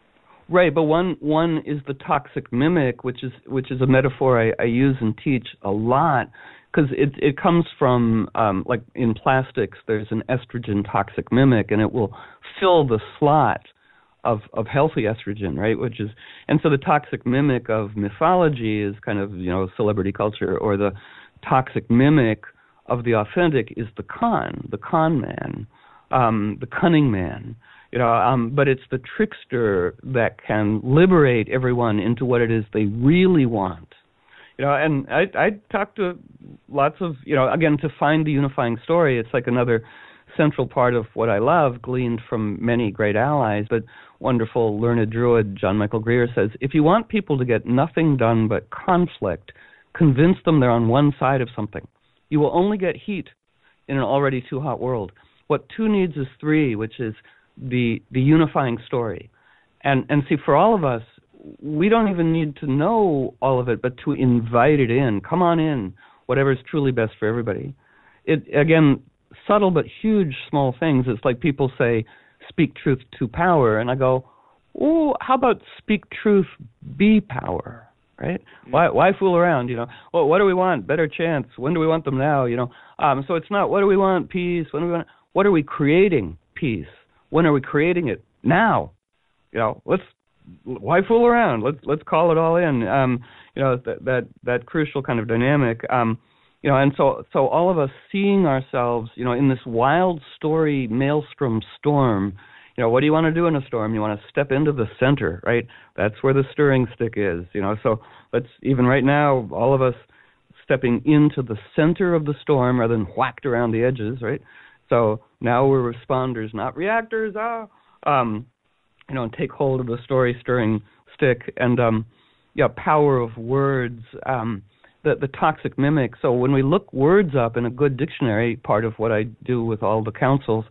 Right, but one one is the toxic mimic, which is which is a metaphor I, I use and teach a lot, because it it comes from um, like in plastics. There's an estrogen toxic mimic, and it will fill the slot of of healthy estrogen, right? Which is, and so the toxic mimic of mythology is kind of, you know, celebrity culture, or the toxic mimic of the authentic is the con, the con man, um, the cunning man. You know, um, but it's the trickster that can liberate everyone into what it is they really want. You know, and I I talk to lots of, you know, again, to find the unifying story, it's like another central part of what I love, gleaned from many great allies. But wonderful learned druid John Michael Greer says, if you want people to get nothing done but conflict, convince them they're on one side of something. You will only get heat in an already too hot world. What two needs is three, which is the the unifying story. And and see, for all of us, we don't even need to know all of it, but to invite it in. Come on in, whatever is truly best for everybody. It, again, subtle but huge small things. It's like people say, speak truth to power, and I go, oh, how about speak truth, be power, right? Why why fool around, you know? Well, what do we want? Better chance. When do we want them now, you know? Um, so it's not what do we want? Peace. When do we want? What are we creating? Peace. When are we creating it? Now. You know, let's why fool around? Let's let's call it all in. Um, you know, that that that crucial kind of dynamic. Um, you know, and so so all of us seeing ourselves, you know, in this wild story maelstrom storm. You know, what do you want to do in a storm? You want to step into the center, right? That's where the stirring stick is. You know, so let's even right now, all of us stepping into the center of the storm rather than whacked around the edges, right? So now we're responders, not reactors. Ah, um, you know, and take hold of the story-stirring stick. And um, yeah, power of words, um, the the toxic mimic. So when we look words up in a good dictionary, part of what I do with all the councils.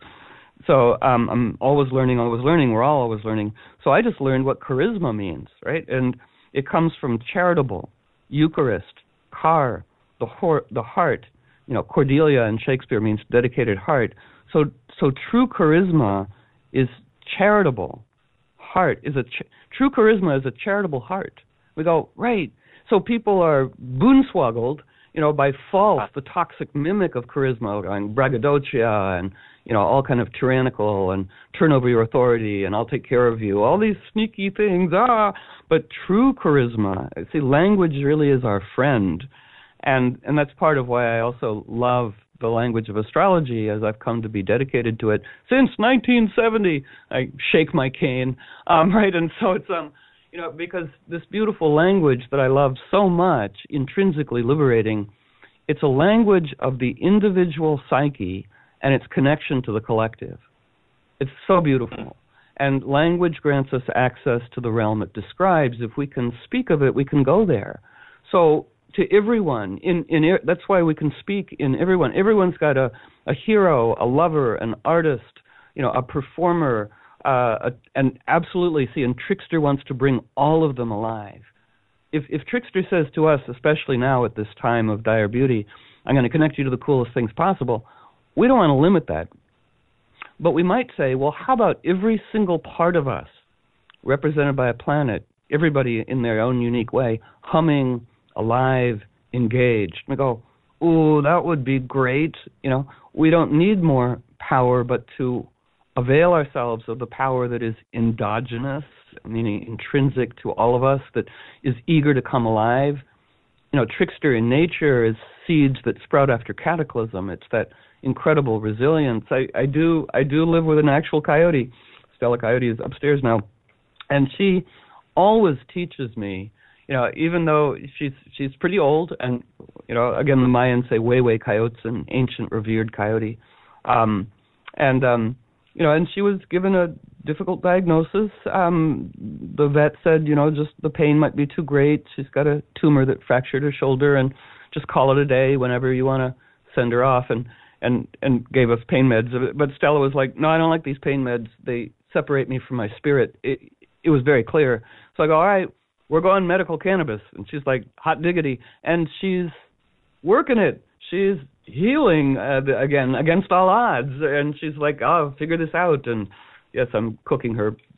So um, I'm always learning, always learning. We're all always learning. So I just learned what charisma means, right? And it comes from charitable, Eucharist, car, the hor- the heart. You know, Cordelia in Shakespeare means dedicated heart. So, so true charisma is charitable. Heart is a ch- true charisma is a charitable heart. We go right. So people are boonswoggled, you know, by false, the toxic mimic of charisma, and braggadocio, and you know, all kind of tyrannical and turn over your authority, and I'll take care of you. All these sneaky things. Ah, but true charisma. See, language really is our friend. And and that's part of why I also love the language of astrology, as I've come to be dedicated to it since nineteen seventy. I shake my cane, um, right? And so it's um, you know, because this beautiful language that I love so much, intrinsically liberating, it's a language of the individual psyche and its connection to the collective. It's so beautiful. And language grants us access to the realm it describes. If we can speak of it, we can go there. So to everyone, in, in that's why we can speak in everyone. Everyone's got a, a hero, a lover, an artist, you know, a performer, uh, a, and absolutely, see, and Trickster wants to bring all of them alive. If, if Trickster says to us, especially now at this time of dire beauty, I'm going to connect you to the coolest things possible, we don't want to limit that. But we might say, well, how about every single part of us, represented by a planet, everybody in their own unique way, humming, alive, engaged. We go, ooh, that would be great. You know, we don't need more power, but to avail ourselves of the power that is endogenous, meaning intrinsic to all of us, that is eager to come alive. You know, Trickster in nature is seeds that sprout after cataclysm. It's that incredible resilience. I, I do I do live with an actual coyote. Stella Coyote is upstairs now, and she always teaches me. You know, even though she's she's pretty old, and you know, again, the Mayans say "Way coyotes," an ancient revered coyote, um, and um, you know, and she was given a difficult diagnosis. Um, the vet said, you know, just the pain might be too great. She's got a tumor that fractured her shoulder, and just call it a day whenever you want to send her off, and and and gave us pain meds. But Stella was like, no, I don't like these pain meds. They separate me from my spirit. It it was very clear. So I go, all right, we're going medical cannabis. And she's like, hot diggity. And she's working it. She's healing, uh, again, against all odds. And she's like, oh, figure this out. And yes, I'm cooking her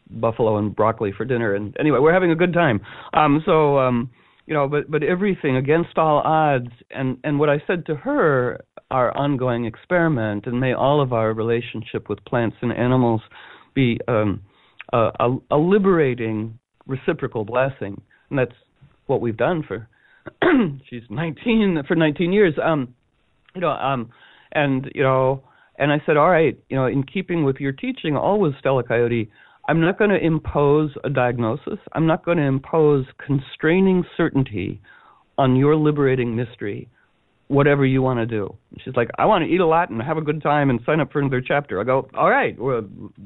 buffalo and broccoli for dinner. And anyway, we're having a good time. Um, so, um, you know, but but everything against all odds. And, and what I said to her, our ongoing experiment, and may all of our relationship with plants and animals be um, a, a, a liberating reciprocal blessing. And that's what we've done for, she's nineteen, for nineteen years. Um, you know, um, and, you know, and I said, all right, you know, in keeping with your teaching, always, Stella Coyote, I'm not going to impose a diagnosis. I'm not going to impose constraining certainty on your liberating mystery, whatever you want to do. She's like, I want to eat a lot and have a good time and sign up for another chapter. I go, all right, well,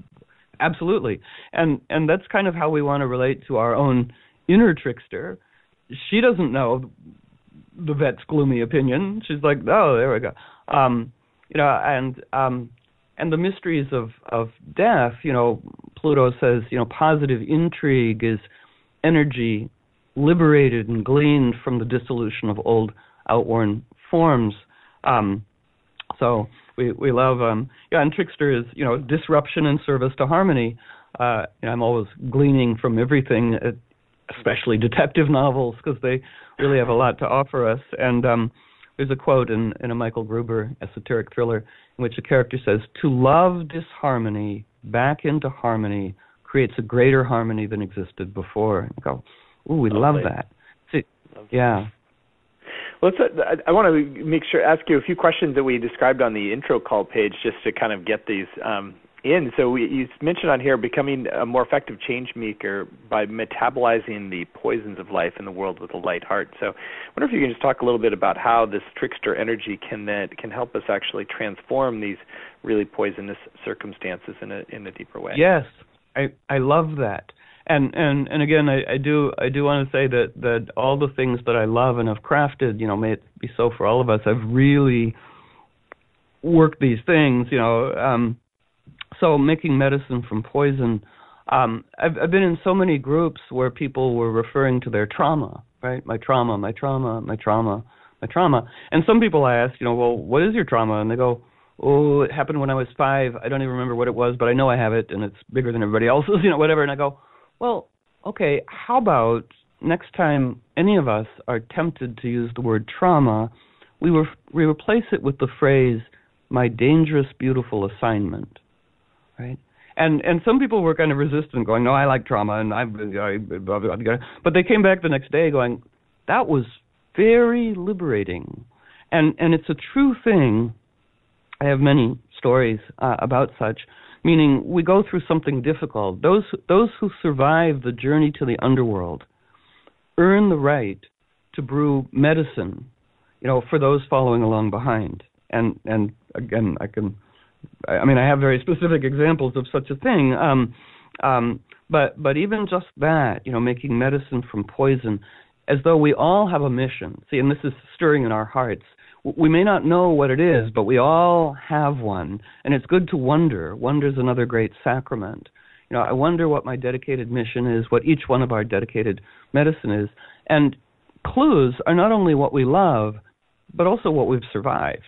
absolutely. And and that's kind of how we want to relate to our own inner trickster. She doesn't know the vet's gloomy opinion. She's like, oh, there we go. Um, you know, and um, and the mysteries of, of death, you know, Pluto says, you know, positive intrigue is energy liberated and gleaned from the dissolution of old outworn forms. Um, so we we love, um, yeah, and trickster is, you know, disruption in service to harmony. Uh, you know, I'm always gleaning from everything, uh, especially detective novels, because they really have a lot to offer us. And um, there's a quote in, in a Michael Gruber esoteric thriller in which a character says, to love disharmony back into harmony creates a greater harmony than existed before. And I go, ooh, we love that. See, yeah. Well, let's, uh, I, I want to make sure, ask you a few questions that we described on the intro call page just to kind of get these um, in. So we, you mentioned on here becoming a more effective change maker by metabolizing the poisons of life in the world with a light heart. So I wonder if you can just talk a little bit about how this trickster energy can uh, can help us actually transform these really poisonous circumstances in a in a deeper way. Yes, I I love that. And and and again, I, I do I do want to say that, that all the things that I love and have crafted, you know, may it be so for all of us, I've really worked these things, you know. Um, so making medicine from poison, um, I've, I've been in so many groups where people were referring to their trauma, right? My trauma, my trauma, my trauma, my trauma. And some people I ask, you know, well, what is your trauma? And they go, oh, it happened when I was five. I don't even remember what it was, but I know I have it, and it's bigger than everybody else's, you know, whatever. And I go, well, okay, how about next time any of us are tempted to use the word trauma, we, re- we replace it with the phrase, my dangerous, beautiful assignment, right? And and some people were kind of resistant, going, no, I like trauma, and I, I blah, blah, blah. But they came back the next day going, that was very liberating. And and it's a true thing. I have many stories uh, about such, meaning we go through something difficult. Those those who survive the journey to the underworld earn the right to brew medicine, you know, for those following along behind. And and again, I can, I mean, I have very specific examples of such a thing. Um, um, but but even just that, you know, making medicine from poison, as though we all have a mission. See, and this is stirring in our hearts. We may not know what it is, but we all have one, and it's good to wonder. Wonder's another great sacrament. You know, I wonder what my dedicated mission is, what each one of our dedicated medicine is. And clues are not only what we love, but also what we've survived.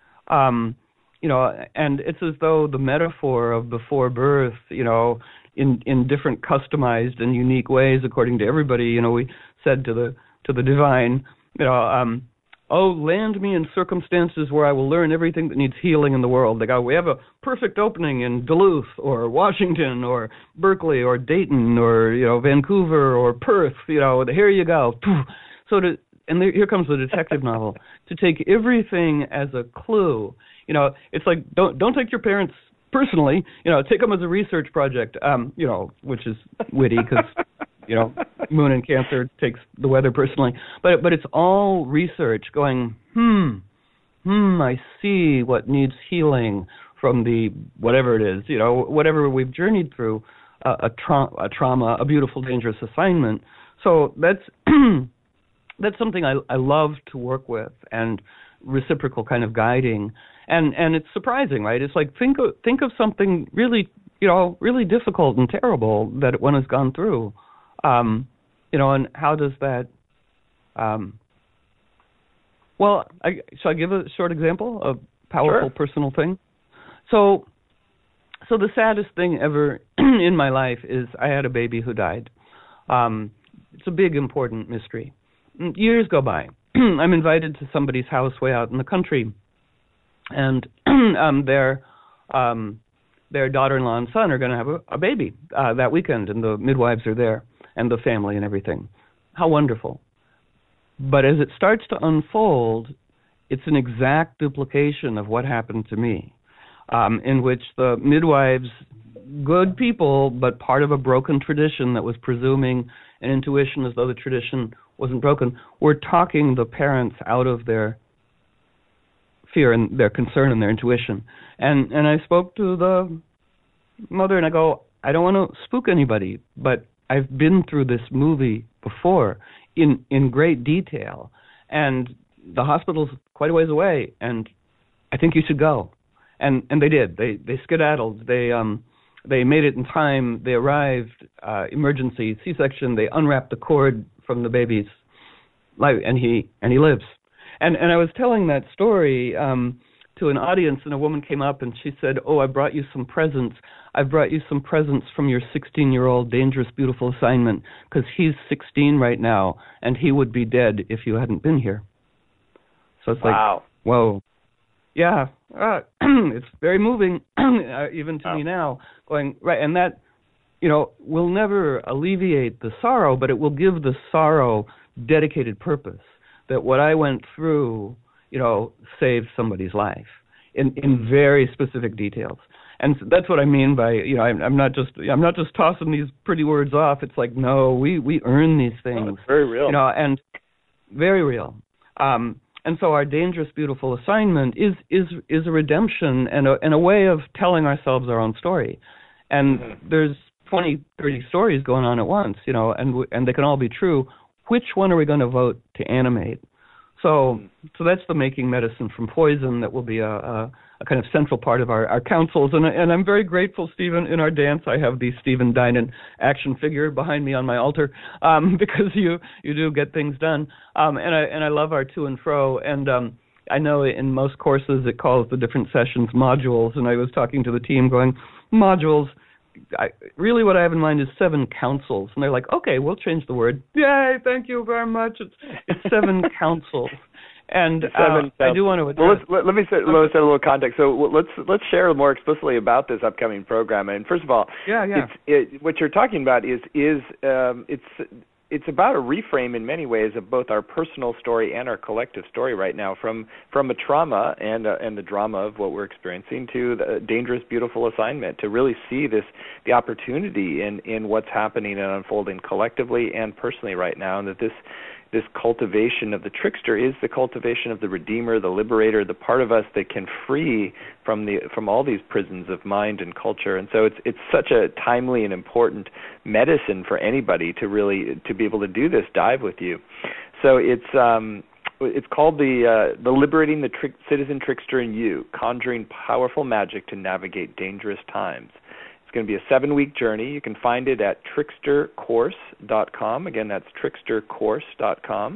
Um, you know, and it's as though the metaphor of before birth, you know, in, in different customized and unique ways according to everybody, you know, we said to the to the divine, you know, um, oh, land me in circumstances where I will learn everything that needs healing in the world. They go, we have a perfect opening in Duluth or Washington or Berkeley or Dayton or, you know, Vancouver or Perth. You know, here you go. So to, and there, here comes the detective novel. To take everything as a clue. You know, it's like, don't don't take your parents personally. You know, take them as a research project, um, you know, which is witty because... You know, Moon and Cancer takes the weather personally. But but it's all research going, hmm, hmm, I see what needs healing from the whatever it is, you know, whatever we've journeyed through, uh, a, tra- a trauma, a beautiful, dangerous assignment. So that's that's something I, I love to work with, and reciprocal kind of guiding. And and it's surprising, right? It's like, think of, think of something really, you know, really difficult and terrible that one has gone through. Um, you know, and how does that, um, well, I, shall I give a short example of powerful Sure. personal thing? So, so the saddest thing ever in my life is I had a baby who died. Um, it's a big, important mystery. Years go by. I'm invited to somebody's house way out in the country, and um, their um, their daughter-in-law and son are going to have a, a baby uh, that weekend, and the midwives are there, and the family and everything. How wonderful. But as it starts to unfold, it's an exact duplication of what happened to me, um, in which the midwives, good people, but part of a broken tradition that was presuming an intuition as though the tradition wasn't broken, were talking the parents out of their fear and their concern and their intuition. And and I spoke to the mother and I go, I don't want to spook anybody, but I've been through this movie before in, in great detail, and the hospital's quite a ways away, and I think you should go. And and they did. They they skedaddled. They um they made it in time. They arrived, uh, emergency C-section. They unwrapped the cord from the baby's life, and he and he lives. And and I was telling that story um, to an audience, and a woman came up and she said, "Oh, I brought you some presents. I brought you some presents from your sixteen-year-old dangerous, beautiful assignment, because he's sixteen right now, and he would be dead if you hadn't been here." So it's wow. like, whoa. Yeah, uh, it's very moving, uh, even to wow. me now, going, right, and that, you know, will never alleviate the sorrow, but it will give the sorrow dedicated purpose, that what I went through, you know, saved somebody's life in, in very specific details. And that's what I mean by, you know, I'm, I'm not just I'm not just tossing these pretty words off. It's like, no, we, we earn these things. Oh, it's very real. You know, and very real. Um, and so our dangerous, beautiful assignment is is is a redemption and a, and a way of telling ourselves our own story. And mm-hmm. there's twenty, thirty stories going on at once, you know, and and they can all be true. Which one are we going to vote to animate? So mm-hmm. so that's the Making Medicine from Poison that will be a, a, a kind of central part of our, our councils. And, and I'm very grateful, Stephen, in our dance I have the Stephen Dinan action figure behind me on my altar, um, because you, you do get things done. Um, and I and I love our to and fro. And um, I know in most courses it calls the different sessions modules. And I was talking to the team going, modules, I, really what I have in mind is seven councils. And they're like, okay, we'll change the word. Yay, thank you very much. It's, it's seven councils. And seven uh, I do want to address... Well, let's, let, let me set, let me set a little context. So let's let's share more explicitly about this upcoming program. And first of all, yeah, yeah. It's, it, what you're talking about is is um, it's it's about a reframe in many ways of both our personal story and our collective story right now, from from a trauma and uh, and the drama of what we're experiencing to the dangerous, beautiful assignment, to really see this the opportunity in in what's happening and unfolding collectively and personally right now, and that this this cultivation of the trickster is the cultivation of the redeemer, the liberator, the part of us that can free from the from all these prisons of mind and culture. And so it's it's such a timely and important medicine for anybody to really to be able to do this dive with you. So it's um, it's called the uh, the Liberating the Trick, Citizen Trickster in You, Conjuring Powerful Magic to Navigate Dangerous Times. It's going to be a seven-week journey. You can find it at trickster course dot com. Again, that's trickster course dot com.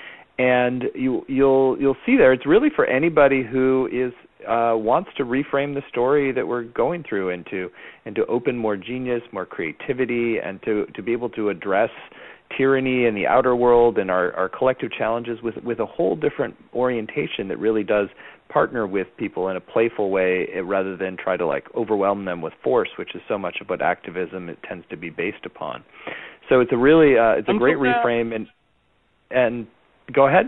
And you, you'll you'll see there, it's really for anybody who is uh, wants to reframe the story that we're going through and to, and to open more genius, more creativity, and to, to be able to address tyranny in the outer world and our, our collective challenges with, with a whole different orientation that really does partner with people in a playful way rather than try to like overwhelm them with force, which is so much of what activism it tends to be based upon. So it's a really uh, it's a until great now. reframe. And and go ahead.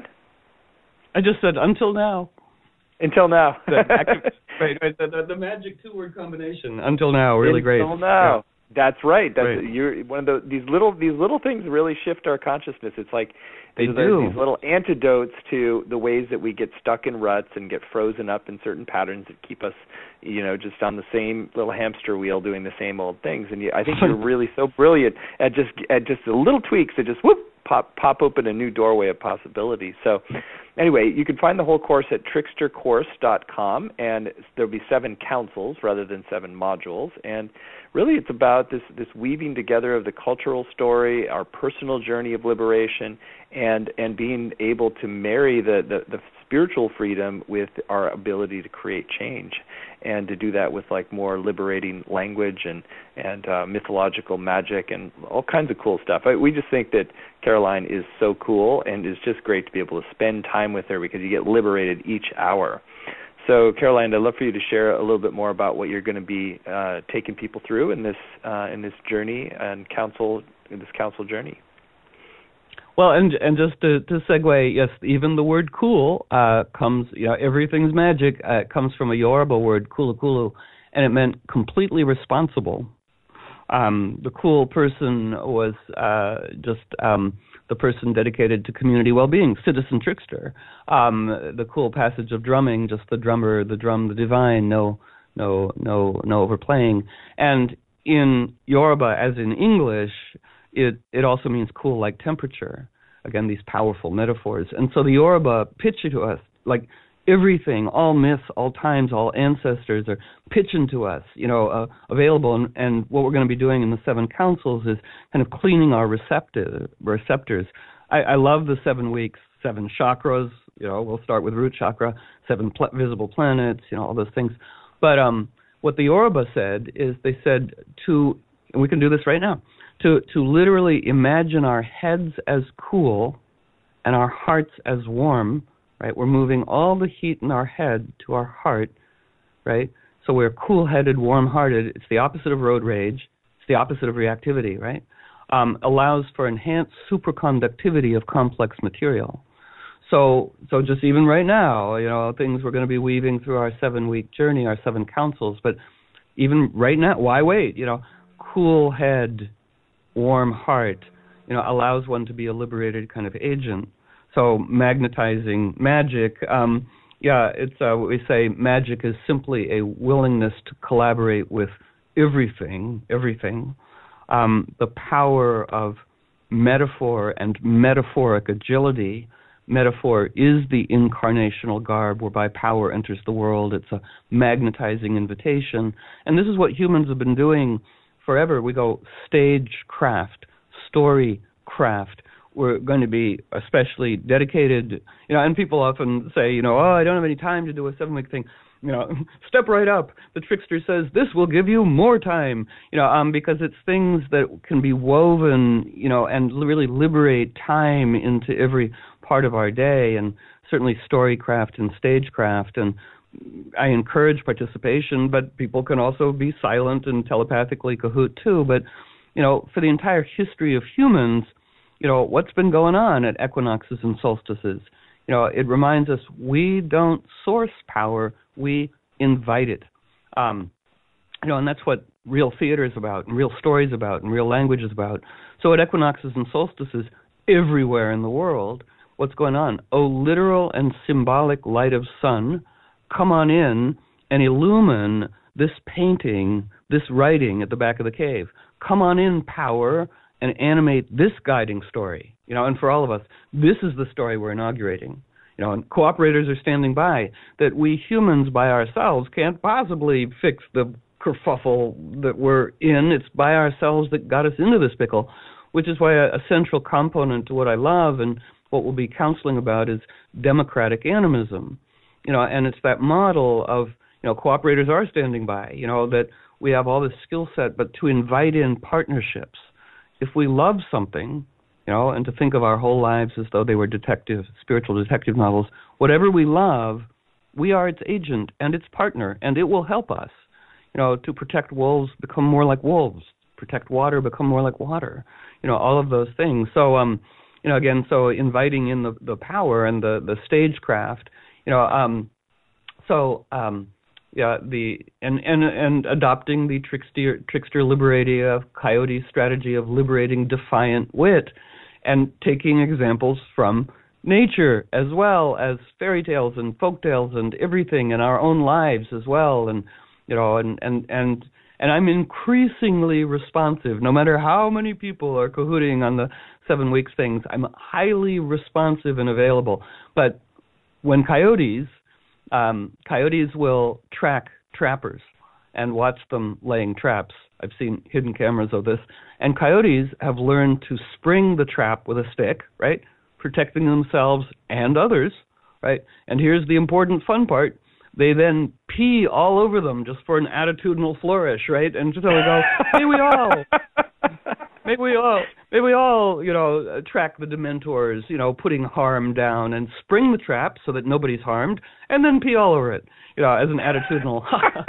I just said until now. Until now. the, active, right, right, the, the, the magic two-word combination. Until now, really until great. Until now. Yeah. That's right. That's right. You're one of the these little these little things really shift our consciousness. It's like they these, do. these little antidotes to the ways that we get stuck in ruts and get frozen up in certain patterns that keep us, you know, just on the same little hamster wheel doing the same old things. And you, I think you're really so brilliant at just at just the little tweaks that just whoop pop pop open a new doorway of possibility. So anyway, you can find the whole course at trickster course dot com, and there'll be seven councils rather than seven modules. And really it's about this, this weaving together of the cultural story, our personal journey of liberation, and, and being able to marry the, the, the spiritual freedom with our ability to create change, and to do that with like more liberating language and and uh, mythological magic and all kinds of cool stuff. I, we just think that Caroline is so cool, and it's just great to be able to spend time with her because you get liberated each hour. So, Caroline, I'd love for you to share a little bit more about what you're going to be uh, taking people through in this uh, in this journey and council in this council journey. Well, and and just to, to segue, yes, even the word "cool" uh, comes. You know, everything's magic. Uh, it comes from a Yoruba word, "kulu kulu," and it meant completely responsible. Um, the cool person was uh, just um, the person dedicated to community well-being, citizen trickster. Um, the cool passage of drumming, just the drummer, the drum, the divine, no, no, no, no overplaying. And in Yoruba, as in English, it it also means cool like temperature. Again, these powerful metaphors. And so the Yoruba pitch it to us like everything, all myths, all times, all ancestors are pitching to us, you know, uh, available. And, and what we're going to be doing in the seven councils is kind of cleaning our receptive, receptors. I, I love the seven weeks, seven chakras. You know, we'll start with root chakra, seven pl- visible planets, you know, all those things. But um, what the Yoruba said is they said to, and we can do this right now, to to literally imagine our heads as cool and our hearts as warm. Right, we're moving all the heat in our head to our heart, right? So we're cool-headed, warm-hearted. It's the opposite of road rage. It's the opposite of reactivity, right? Um, allows for enhanced superconductivity of complex material. So, so just even right now, you know, things we're going to be weaving through our seven-week journey, our seven councils. But even right now, why wait? You know, cool head, warm heart, you know, allows one to be a liberated kind of agent. So magnetizing magic, um, yeah, it's uh, what we say. Magic is simply a willingness to collaborate with everything, everything. Um, the power of metaphor and metaphoric agility. Metaphor is the incarnational garb whereby power enters the world. It's a magnetizing invitation, and this is what humans have been doing forever. We go stagecraft, storycraft. We're going to be especially dedicated, you know, and people often say, you know, oh, I don't have any time to do a seven-week thing. You know, step right up. The trickster says, this will give you more time, you know, um, because it's things that can be woven, you know, and really liberate time into every part of our day, and certainly storycraft and stagecraft. And I encourage participation, but people can also be silent and telepathically cahoot too. But, you know, for the entire history of humans, you know, what's been going on at equinoxes and solstices? You know, it reminds us we don't source power, we invite it. Um, you know, and that's what real theater is about, and real stories about, and real language is about. So at equinoxes and solstices, everywhere in the world, what's going on? Oh, literal and symbolic light of sun, come on in and illumine this painting, this writing at the back of the cave. Come on in, power, and animate this guiding story, you know, and for all of us, this is the story we're inaugurating, you know, and cooperators are standing by, that we humans by ourselves can't possibly fix the kerfuffle that we're in. It's by ourselves that got us into this pickle, which is why a, a central component to what I love and what we'll be counseling about is democratic animism, you know, and it's that model of, you know, cooperators are standing by, you know, that we have all this skill set, but to invite in partnerships. If we love something, you know, and to think of our whole lives as though they were detective, spiritual detective novels, whatever we love, we are its agent and its partner, and it will help us, you know, to protect wolves, become more like wolves, protect water, become more like water, you know, all of those things. So, um, you know, again, so inviting in the, the power and the, the stagecraft, you know, um, so, um, Yeah, the and, and and adopting the trickster trickster liberator coyote strategy of liberating defiant wit, and taking examples from nature as well as fairy tales and folk tales and everything in our own lives as well, and you know and and and and I'm increasingly responsive. No matter how many people are cahooting on the seven weeks things, I'm highly responsive and available. But when coyotes Um, coyotes will track trappers and watch them laying traps. I've seen hidden cameras of this. And coyotes have learned to spring the trap with a stick, right, protecting themselves and others right? And here's the important fun part. They then pee all over them just for an attitudinal flourish, right? And so we go, may we all, may we all, may we all, you know, track the Dementors, you know, putting harm down and spring the trap so that nobody's harmed, and then pee all over it, you know, as an attitudinal.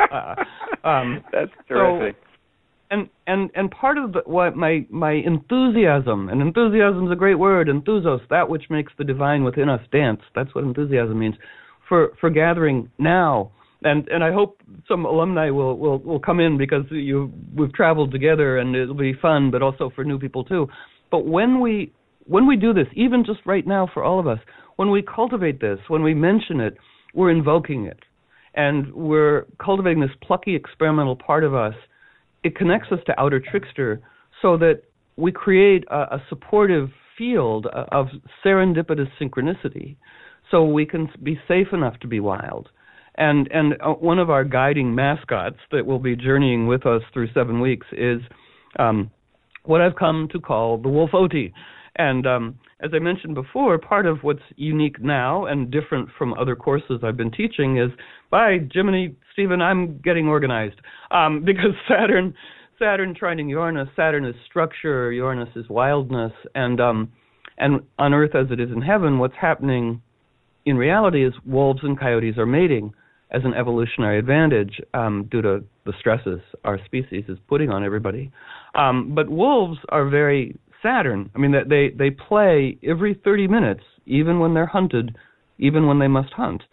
um, That's terrific. So, and and and part of the, what my my enthusiasm, and enthusiasm is a great word, enthusos, that which makes the divine within us dance. That's what enthusiasm means. For, for gathering now, and, and I hope some alumni will, will, will come in because you we've traveled together and it'll be fun, but also for new people too. But when we when we do this, even just right now for all of us, when we cultivate this, when we mention it, we're invoking it, and we're cultivating this plucky experimental part of us. It connects us to outer trickster, so that we create a, a supportive field of serendipitous synchronicity. So we can be safe enough to be wild. And and uh, one of our guiding mascots that will be journeying with us through seven weeks is um, what I've come to call the Wolfoti. And um, as I mentioned before, part of what's unique now and different from other courses I've been teaching is, by Jiminy, Stephen, I'm getting organized. Um, because Saturn, Saturn trining Uranus, Saturn is structure, Uranus is wildness. And, um, and on Earth as it is in heaven, what's happening in reality is wolves and coyotes are mating as an evolutionary advantage um, due to the stresses our species is putting on everybody. Um, but wolves are very Saturn. I mean, they, they play every thirty minutes, even when they're hunted, even when they must hunt.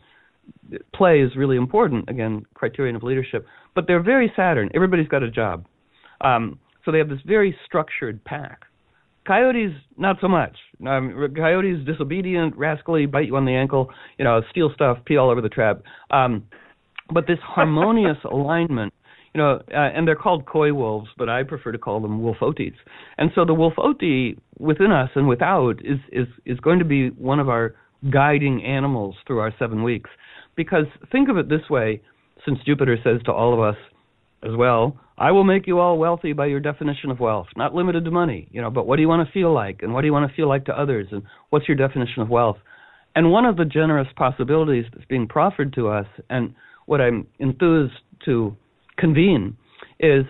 Play is really important, again, criterion of leadership. But they're very Saturn. Everybody's got a job. Um, so they have this very structured pack. Coyotes, not so much. Um, coyotes, disobedient, rascally, bite you on the ankle, you know, steal stuff, pee all over the trap. Um, but this harmonious alignment, you know, uh, and they're called coy wolves, but I prefer to call them wolfotes. And so the wolfoti within us and without is, is, is going to be one of our guiding animals through our seven weeks. Because think of it this way, since Jupiter says to all of us as well, I will make you all wealthy by your definition of wealth, not limited to money, you know, but what do you want to feel like, and what do you want to feel like to others, and what's your definition of wealth? And one of the generous possibilities that's being proffered to us, and what I'm enthused to convene, is,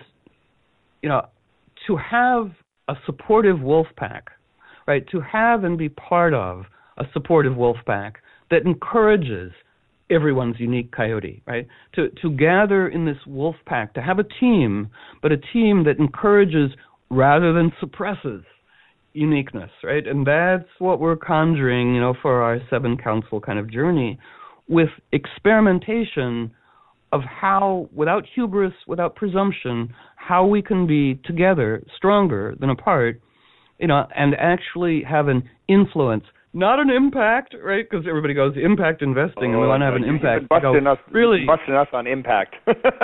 you know, to have a supportive wolf pack, right, to have and be part of a supportive wolf pack that encourages everyone's unique coyote, right? To to gather in this wolf pack, to have a team, but a team that encourages rather than suppresses uniqueness, right? And that's what we're conjuring, you know, for our seven council kind of journey, with experimentation of how, without hubris, without presumption, how we can be together, stronger than apart, you know, and actually have an influence. Not an impact, right? Because everybody goes impact investing, oh, and we want to have an impact. Busting go, us, really, busting us on impact.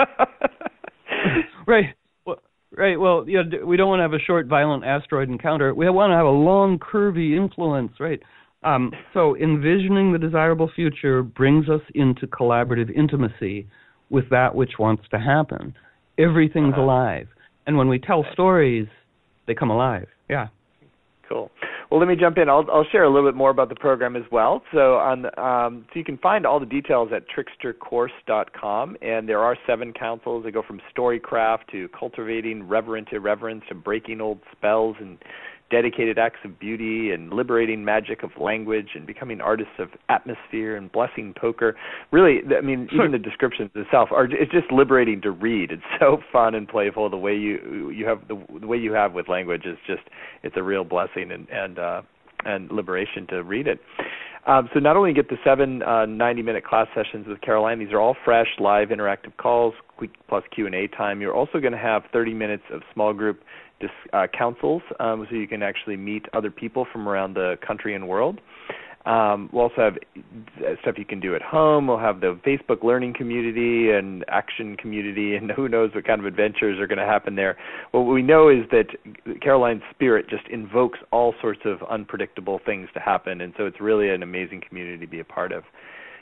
Right. Well, right. Well, you know, we don't want to have a short, violent asteroid encounter. We want to have a long, curvy influence, right? Um, so envisioning the desirable future brings us into collaborative intimacy with that which wants to happen. Everything's uh-huh. alive, and when we tell stories, they come alive. Yeah. Cool. Well, let me jump in. I'll, I'll share a little bit more about the program as well. So, on um, so you can find all the details at trickster course dot com, and there are seven councils. They go from storycraft to cultivating reverent irreverence to breaking old spells and dedicated acts of beauty and liberating magic of language and becoming artists of atmosphere and blessing poker. Really, I mean, even the descriptions itself are it's just liberating to read. It's so fun and playful. The way you you have the, the way you have with language is just it's a real blessing and and uh, and liberation to read it. Um, so not only get the seven uh, ninety-minute class sessions with Caroline, these are all fresh, live, interactive calls plus Q and A time. You're also going to have thirty minutes of small group dis, uh, councils, um, so you can actually meet other people from around the country and world. Um, we'll also have stuff you can do at home. We'll have the Facebook learning community and action community, and who knows what kind of adventures are going to happen there. What we know is that Caroline's spirit just invokes all sorts of unpredictable things to happen, and so it's really an amazing community to be a part of.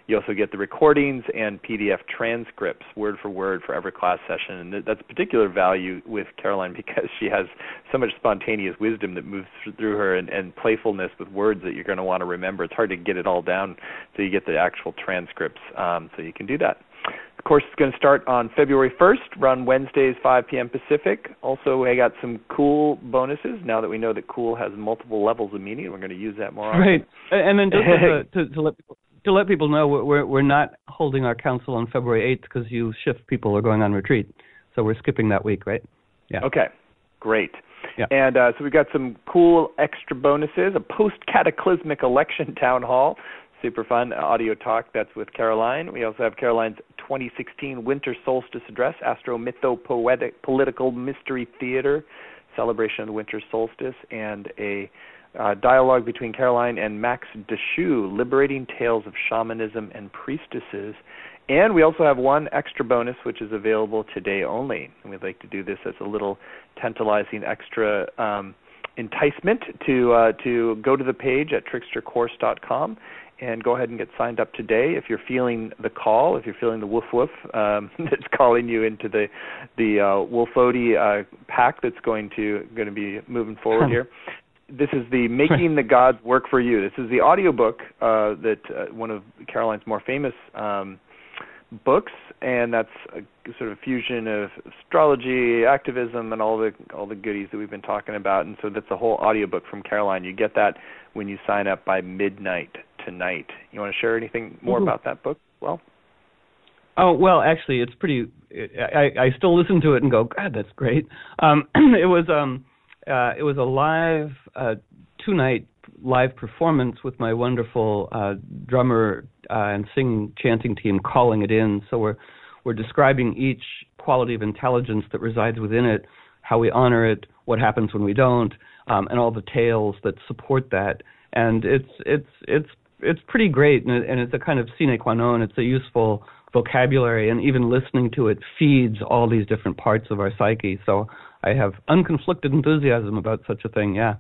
You also get the recordings and P D F transcripts, word for word, for every class session. And that's particular value with Caroline because she has so much spontaneous wisdom that moves through her, and, and playfulness with words that you're going to want to remember. It's hard to get it all down so you get the actual transcripts, um, so you can do that. The course is going to start on February first, run Wednesdays, five p.m. Pacific. Also, I got some cool bonuses. Now that we know that cool has multiple levels of meaning, we're going to use that more often. Right. And then just to, to, to, let people, to let people know, we're, we're not holding our council on February eighth because you shift people are going on retreat. So we're skipping that week, right? Yeah. Okay. Great. Yeah. And uh, so we've got some cool extra bonuses, a post-cataclysmic election town hall. Super fun audio talk. That's with Caroline. We also have Caroline's twenty sixteen Winter Solstice Address, Astro-Mytho-Poetic Political Mystery Theater, celebration of the winter solstice, and a uh, dialogue between Caroline and Max Deschutes, liberating tales of shamanism and priestesses. And we also have one extra bonus, which is available today only. And we'd like to do this as a little tantalizing extra um, enticement to uh, to go to the page at trickster course dot com and go ahead and get signed up today. If you're feeling the call, if you're feeling the woof woof um, that's calling you into the the uh, Wolfody uh, pack that's going to going to be moving forward here. This is the Making the Gods Work for You. This is the audiobook uh, that uh, one of Caroline's more famous um, books, and that's a sort of fusion of astrology, activism, and all the all the goodies that we've been talking about. And so that's a whole audiobook from Caroline. You get that when you sign up by midnight tonight. You want to share anything more mm-hmm. about that book? Well, oh well, actually, it's pretty. I, I still listen to it and go, God, that's great. Um, it was um, uh, it was a live uh, two night live performance with my wonderful uh, drummer uh, and sing chanting team calling it in. So we're we're describing each quality of intelligence that resides within it, how we honor it, what happens when we don't, um, and all the tales that support that. And it's it's it's it's pretty great, and, it, and it's a kind of sine qua non. It's a useful vocabulary, and even listening to it feeds all these different parts of our psyche. So I have unconflicted enthusiasm about such a thing. Yeah.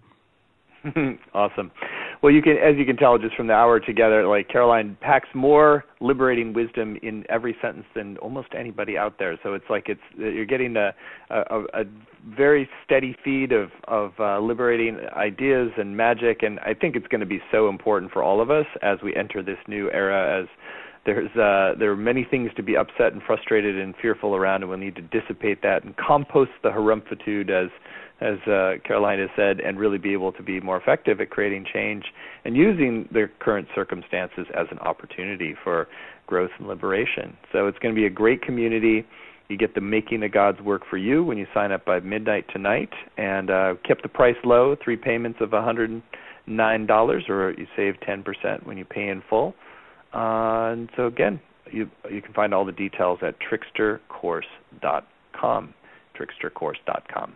Awesome. Well, you can, as you can tell, just from the hour together, like Caroline packs more liberating wisdom in every sentence than almost anybody out there. So it's like it's you're getting a a, a very steady feed of of uh, liberating ideas and magic, and I think it's going to be so important for all of us as we enter this new era. As there's uh, there are many things to be upset and frustrated and fearful around, and we'll need to dissipate that and compost the harumpitude, as as uh, Caroline has said, and really be able to be more effective at creating change and using their current circumstances as an opportunity for growth and liberation. So it's going to be a great community. You get the Making the Gods Work for You when you sign up by midnight tonight, and uh, kept the price low, three payments of one hundred nine dollars, or you save ten percent when you pay in full. Uh, and so again, you you can find all the details at trickster course dot com, trickster course dot com.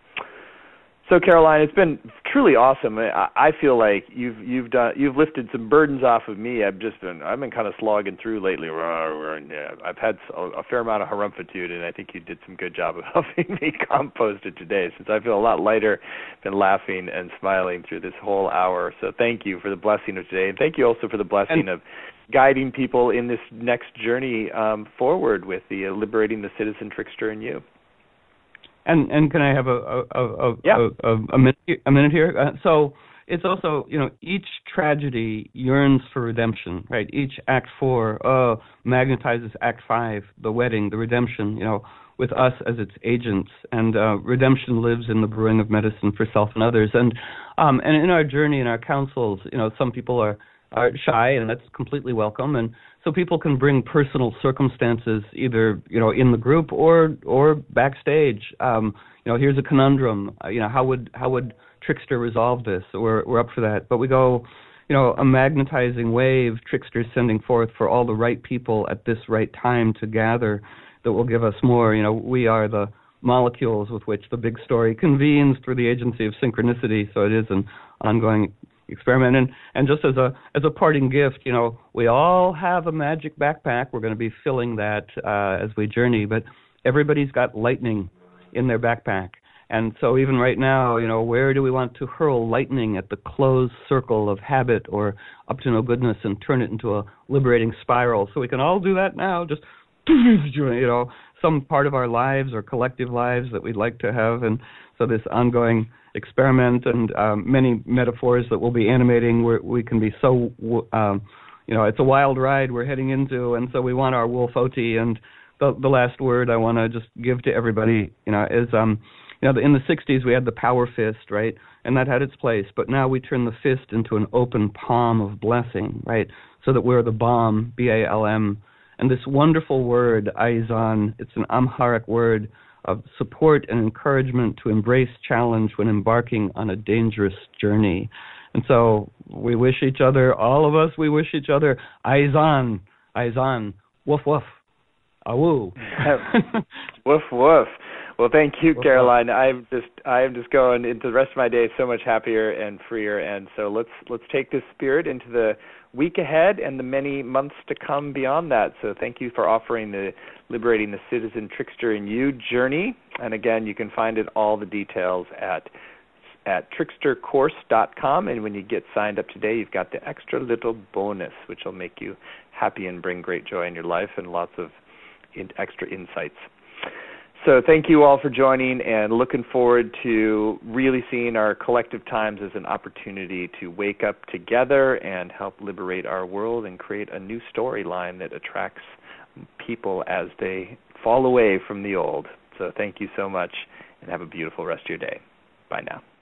So Caroline, it's been truly awesome. I, I feel like you've you've done you've lifted some burdens off of me. I've just been I've been kind of slogging through lately. I've had a fair amount of harumpitude, and I think you did some good job of helping me compost it today, since I feel a lot lighter, been laughing and smiling through this whole hour. So thank you for the blessing of today, and thank you also for the blessing and, of guiding people in this next journey um, forward with the uh, liberating the citizen trickster in you. And and can I have a a a, yeah. a, a, a minute a minute here? Uh, so it's also, you know, each tragedy yearns for redemption, right? Each Act Four uh, magnetizes Act Five, the wedding, the redemption, you know, with us as its agents. And uh, redemption lives in the brewing of medicine for self and others. And um, and in our journey, in our councils, you know, some people are are shy, and that's completely welcome. And so people can bring personal circumstances, either, you know, in the group or or backstage. Um, you know, here's a conundrum. Uh, you know, how would how would Trickster resolve this? We're we're up for that. But we go, you know, a magnetizing wave. Trickster sending forth for all the right people at this right time to gather, that will give us more. You know, we are the molecules with which the big story convenes through the agency of synchronicity. So it is an ongoing experiment. And and just as a as a parting gift, you know, we all have a magic backpack. We're going to be filling that uh, as we journey, but everybody's got lightning in their backpack. And so even right now, you know, where do we want to hurl lightning at the closed circle of habit or up to no goodness and turn it into a liberating spiral? So we can all do that now, just, you know, some part of our lives or collective lives that we'd like to have. And so this ongoing experiment and um, many metaphors that we'll be animating where we can be so, um, you know, it's a wild ride we're heading into. And so we want our Wolf O T. And the, the last word I want to just give to everybody, you know, is, um, you know, in the sixties we had the power fist, right? And that had its place. But now we turn the fist into an open palm of blessing, right? So that we're the balm, B A L M. And this wonderful word, Aizan, it's an Amharic word of support and encouragement to embrace challenge when embarking on a dangerous journey. And so we wish each other, all of us, we wish each other, Aizan, Aizan, woof woof, awoo. Woof woof. Well, thank you, Caroline. I'm just I'm just going into the rest of my day so much happier and freer. And so let's let's take this spirit into the week ahead and the many months to come beyond that. So thank you for offering the Liberating the Citizen Trickster in You journey. And again, you can find it all the details at at trickster course dot com. And when you get signed up today, you've got the extra little bonus, which will make you happy and bring great joy in your life and lots of in, extra insights. So thank you all for joining, and looking forward to really seeing our collective times as an opportunity to wake up together and help liberate our world and create a new storyline that attracts people as they fall away from the old. So thank you so much, and have a beautiful rest of your day. Bye now.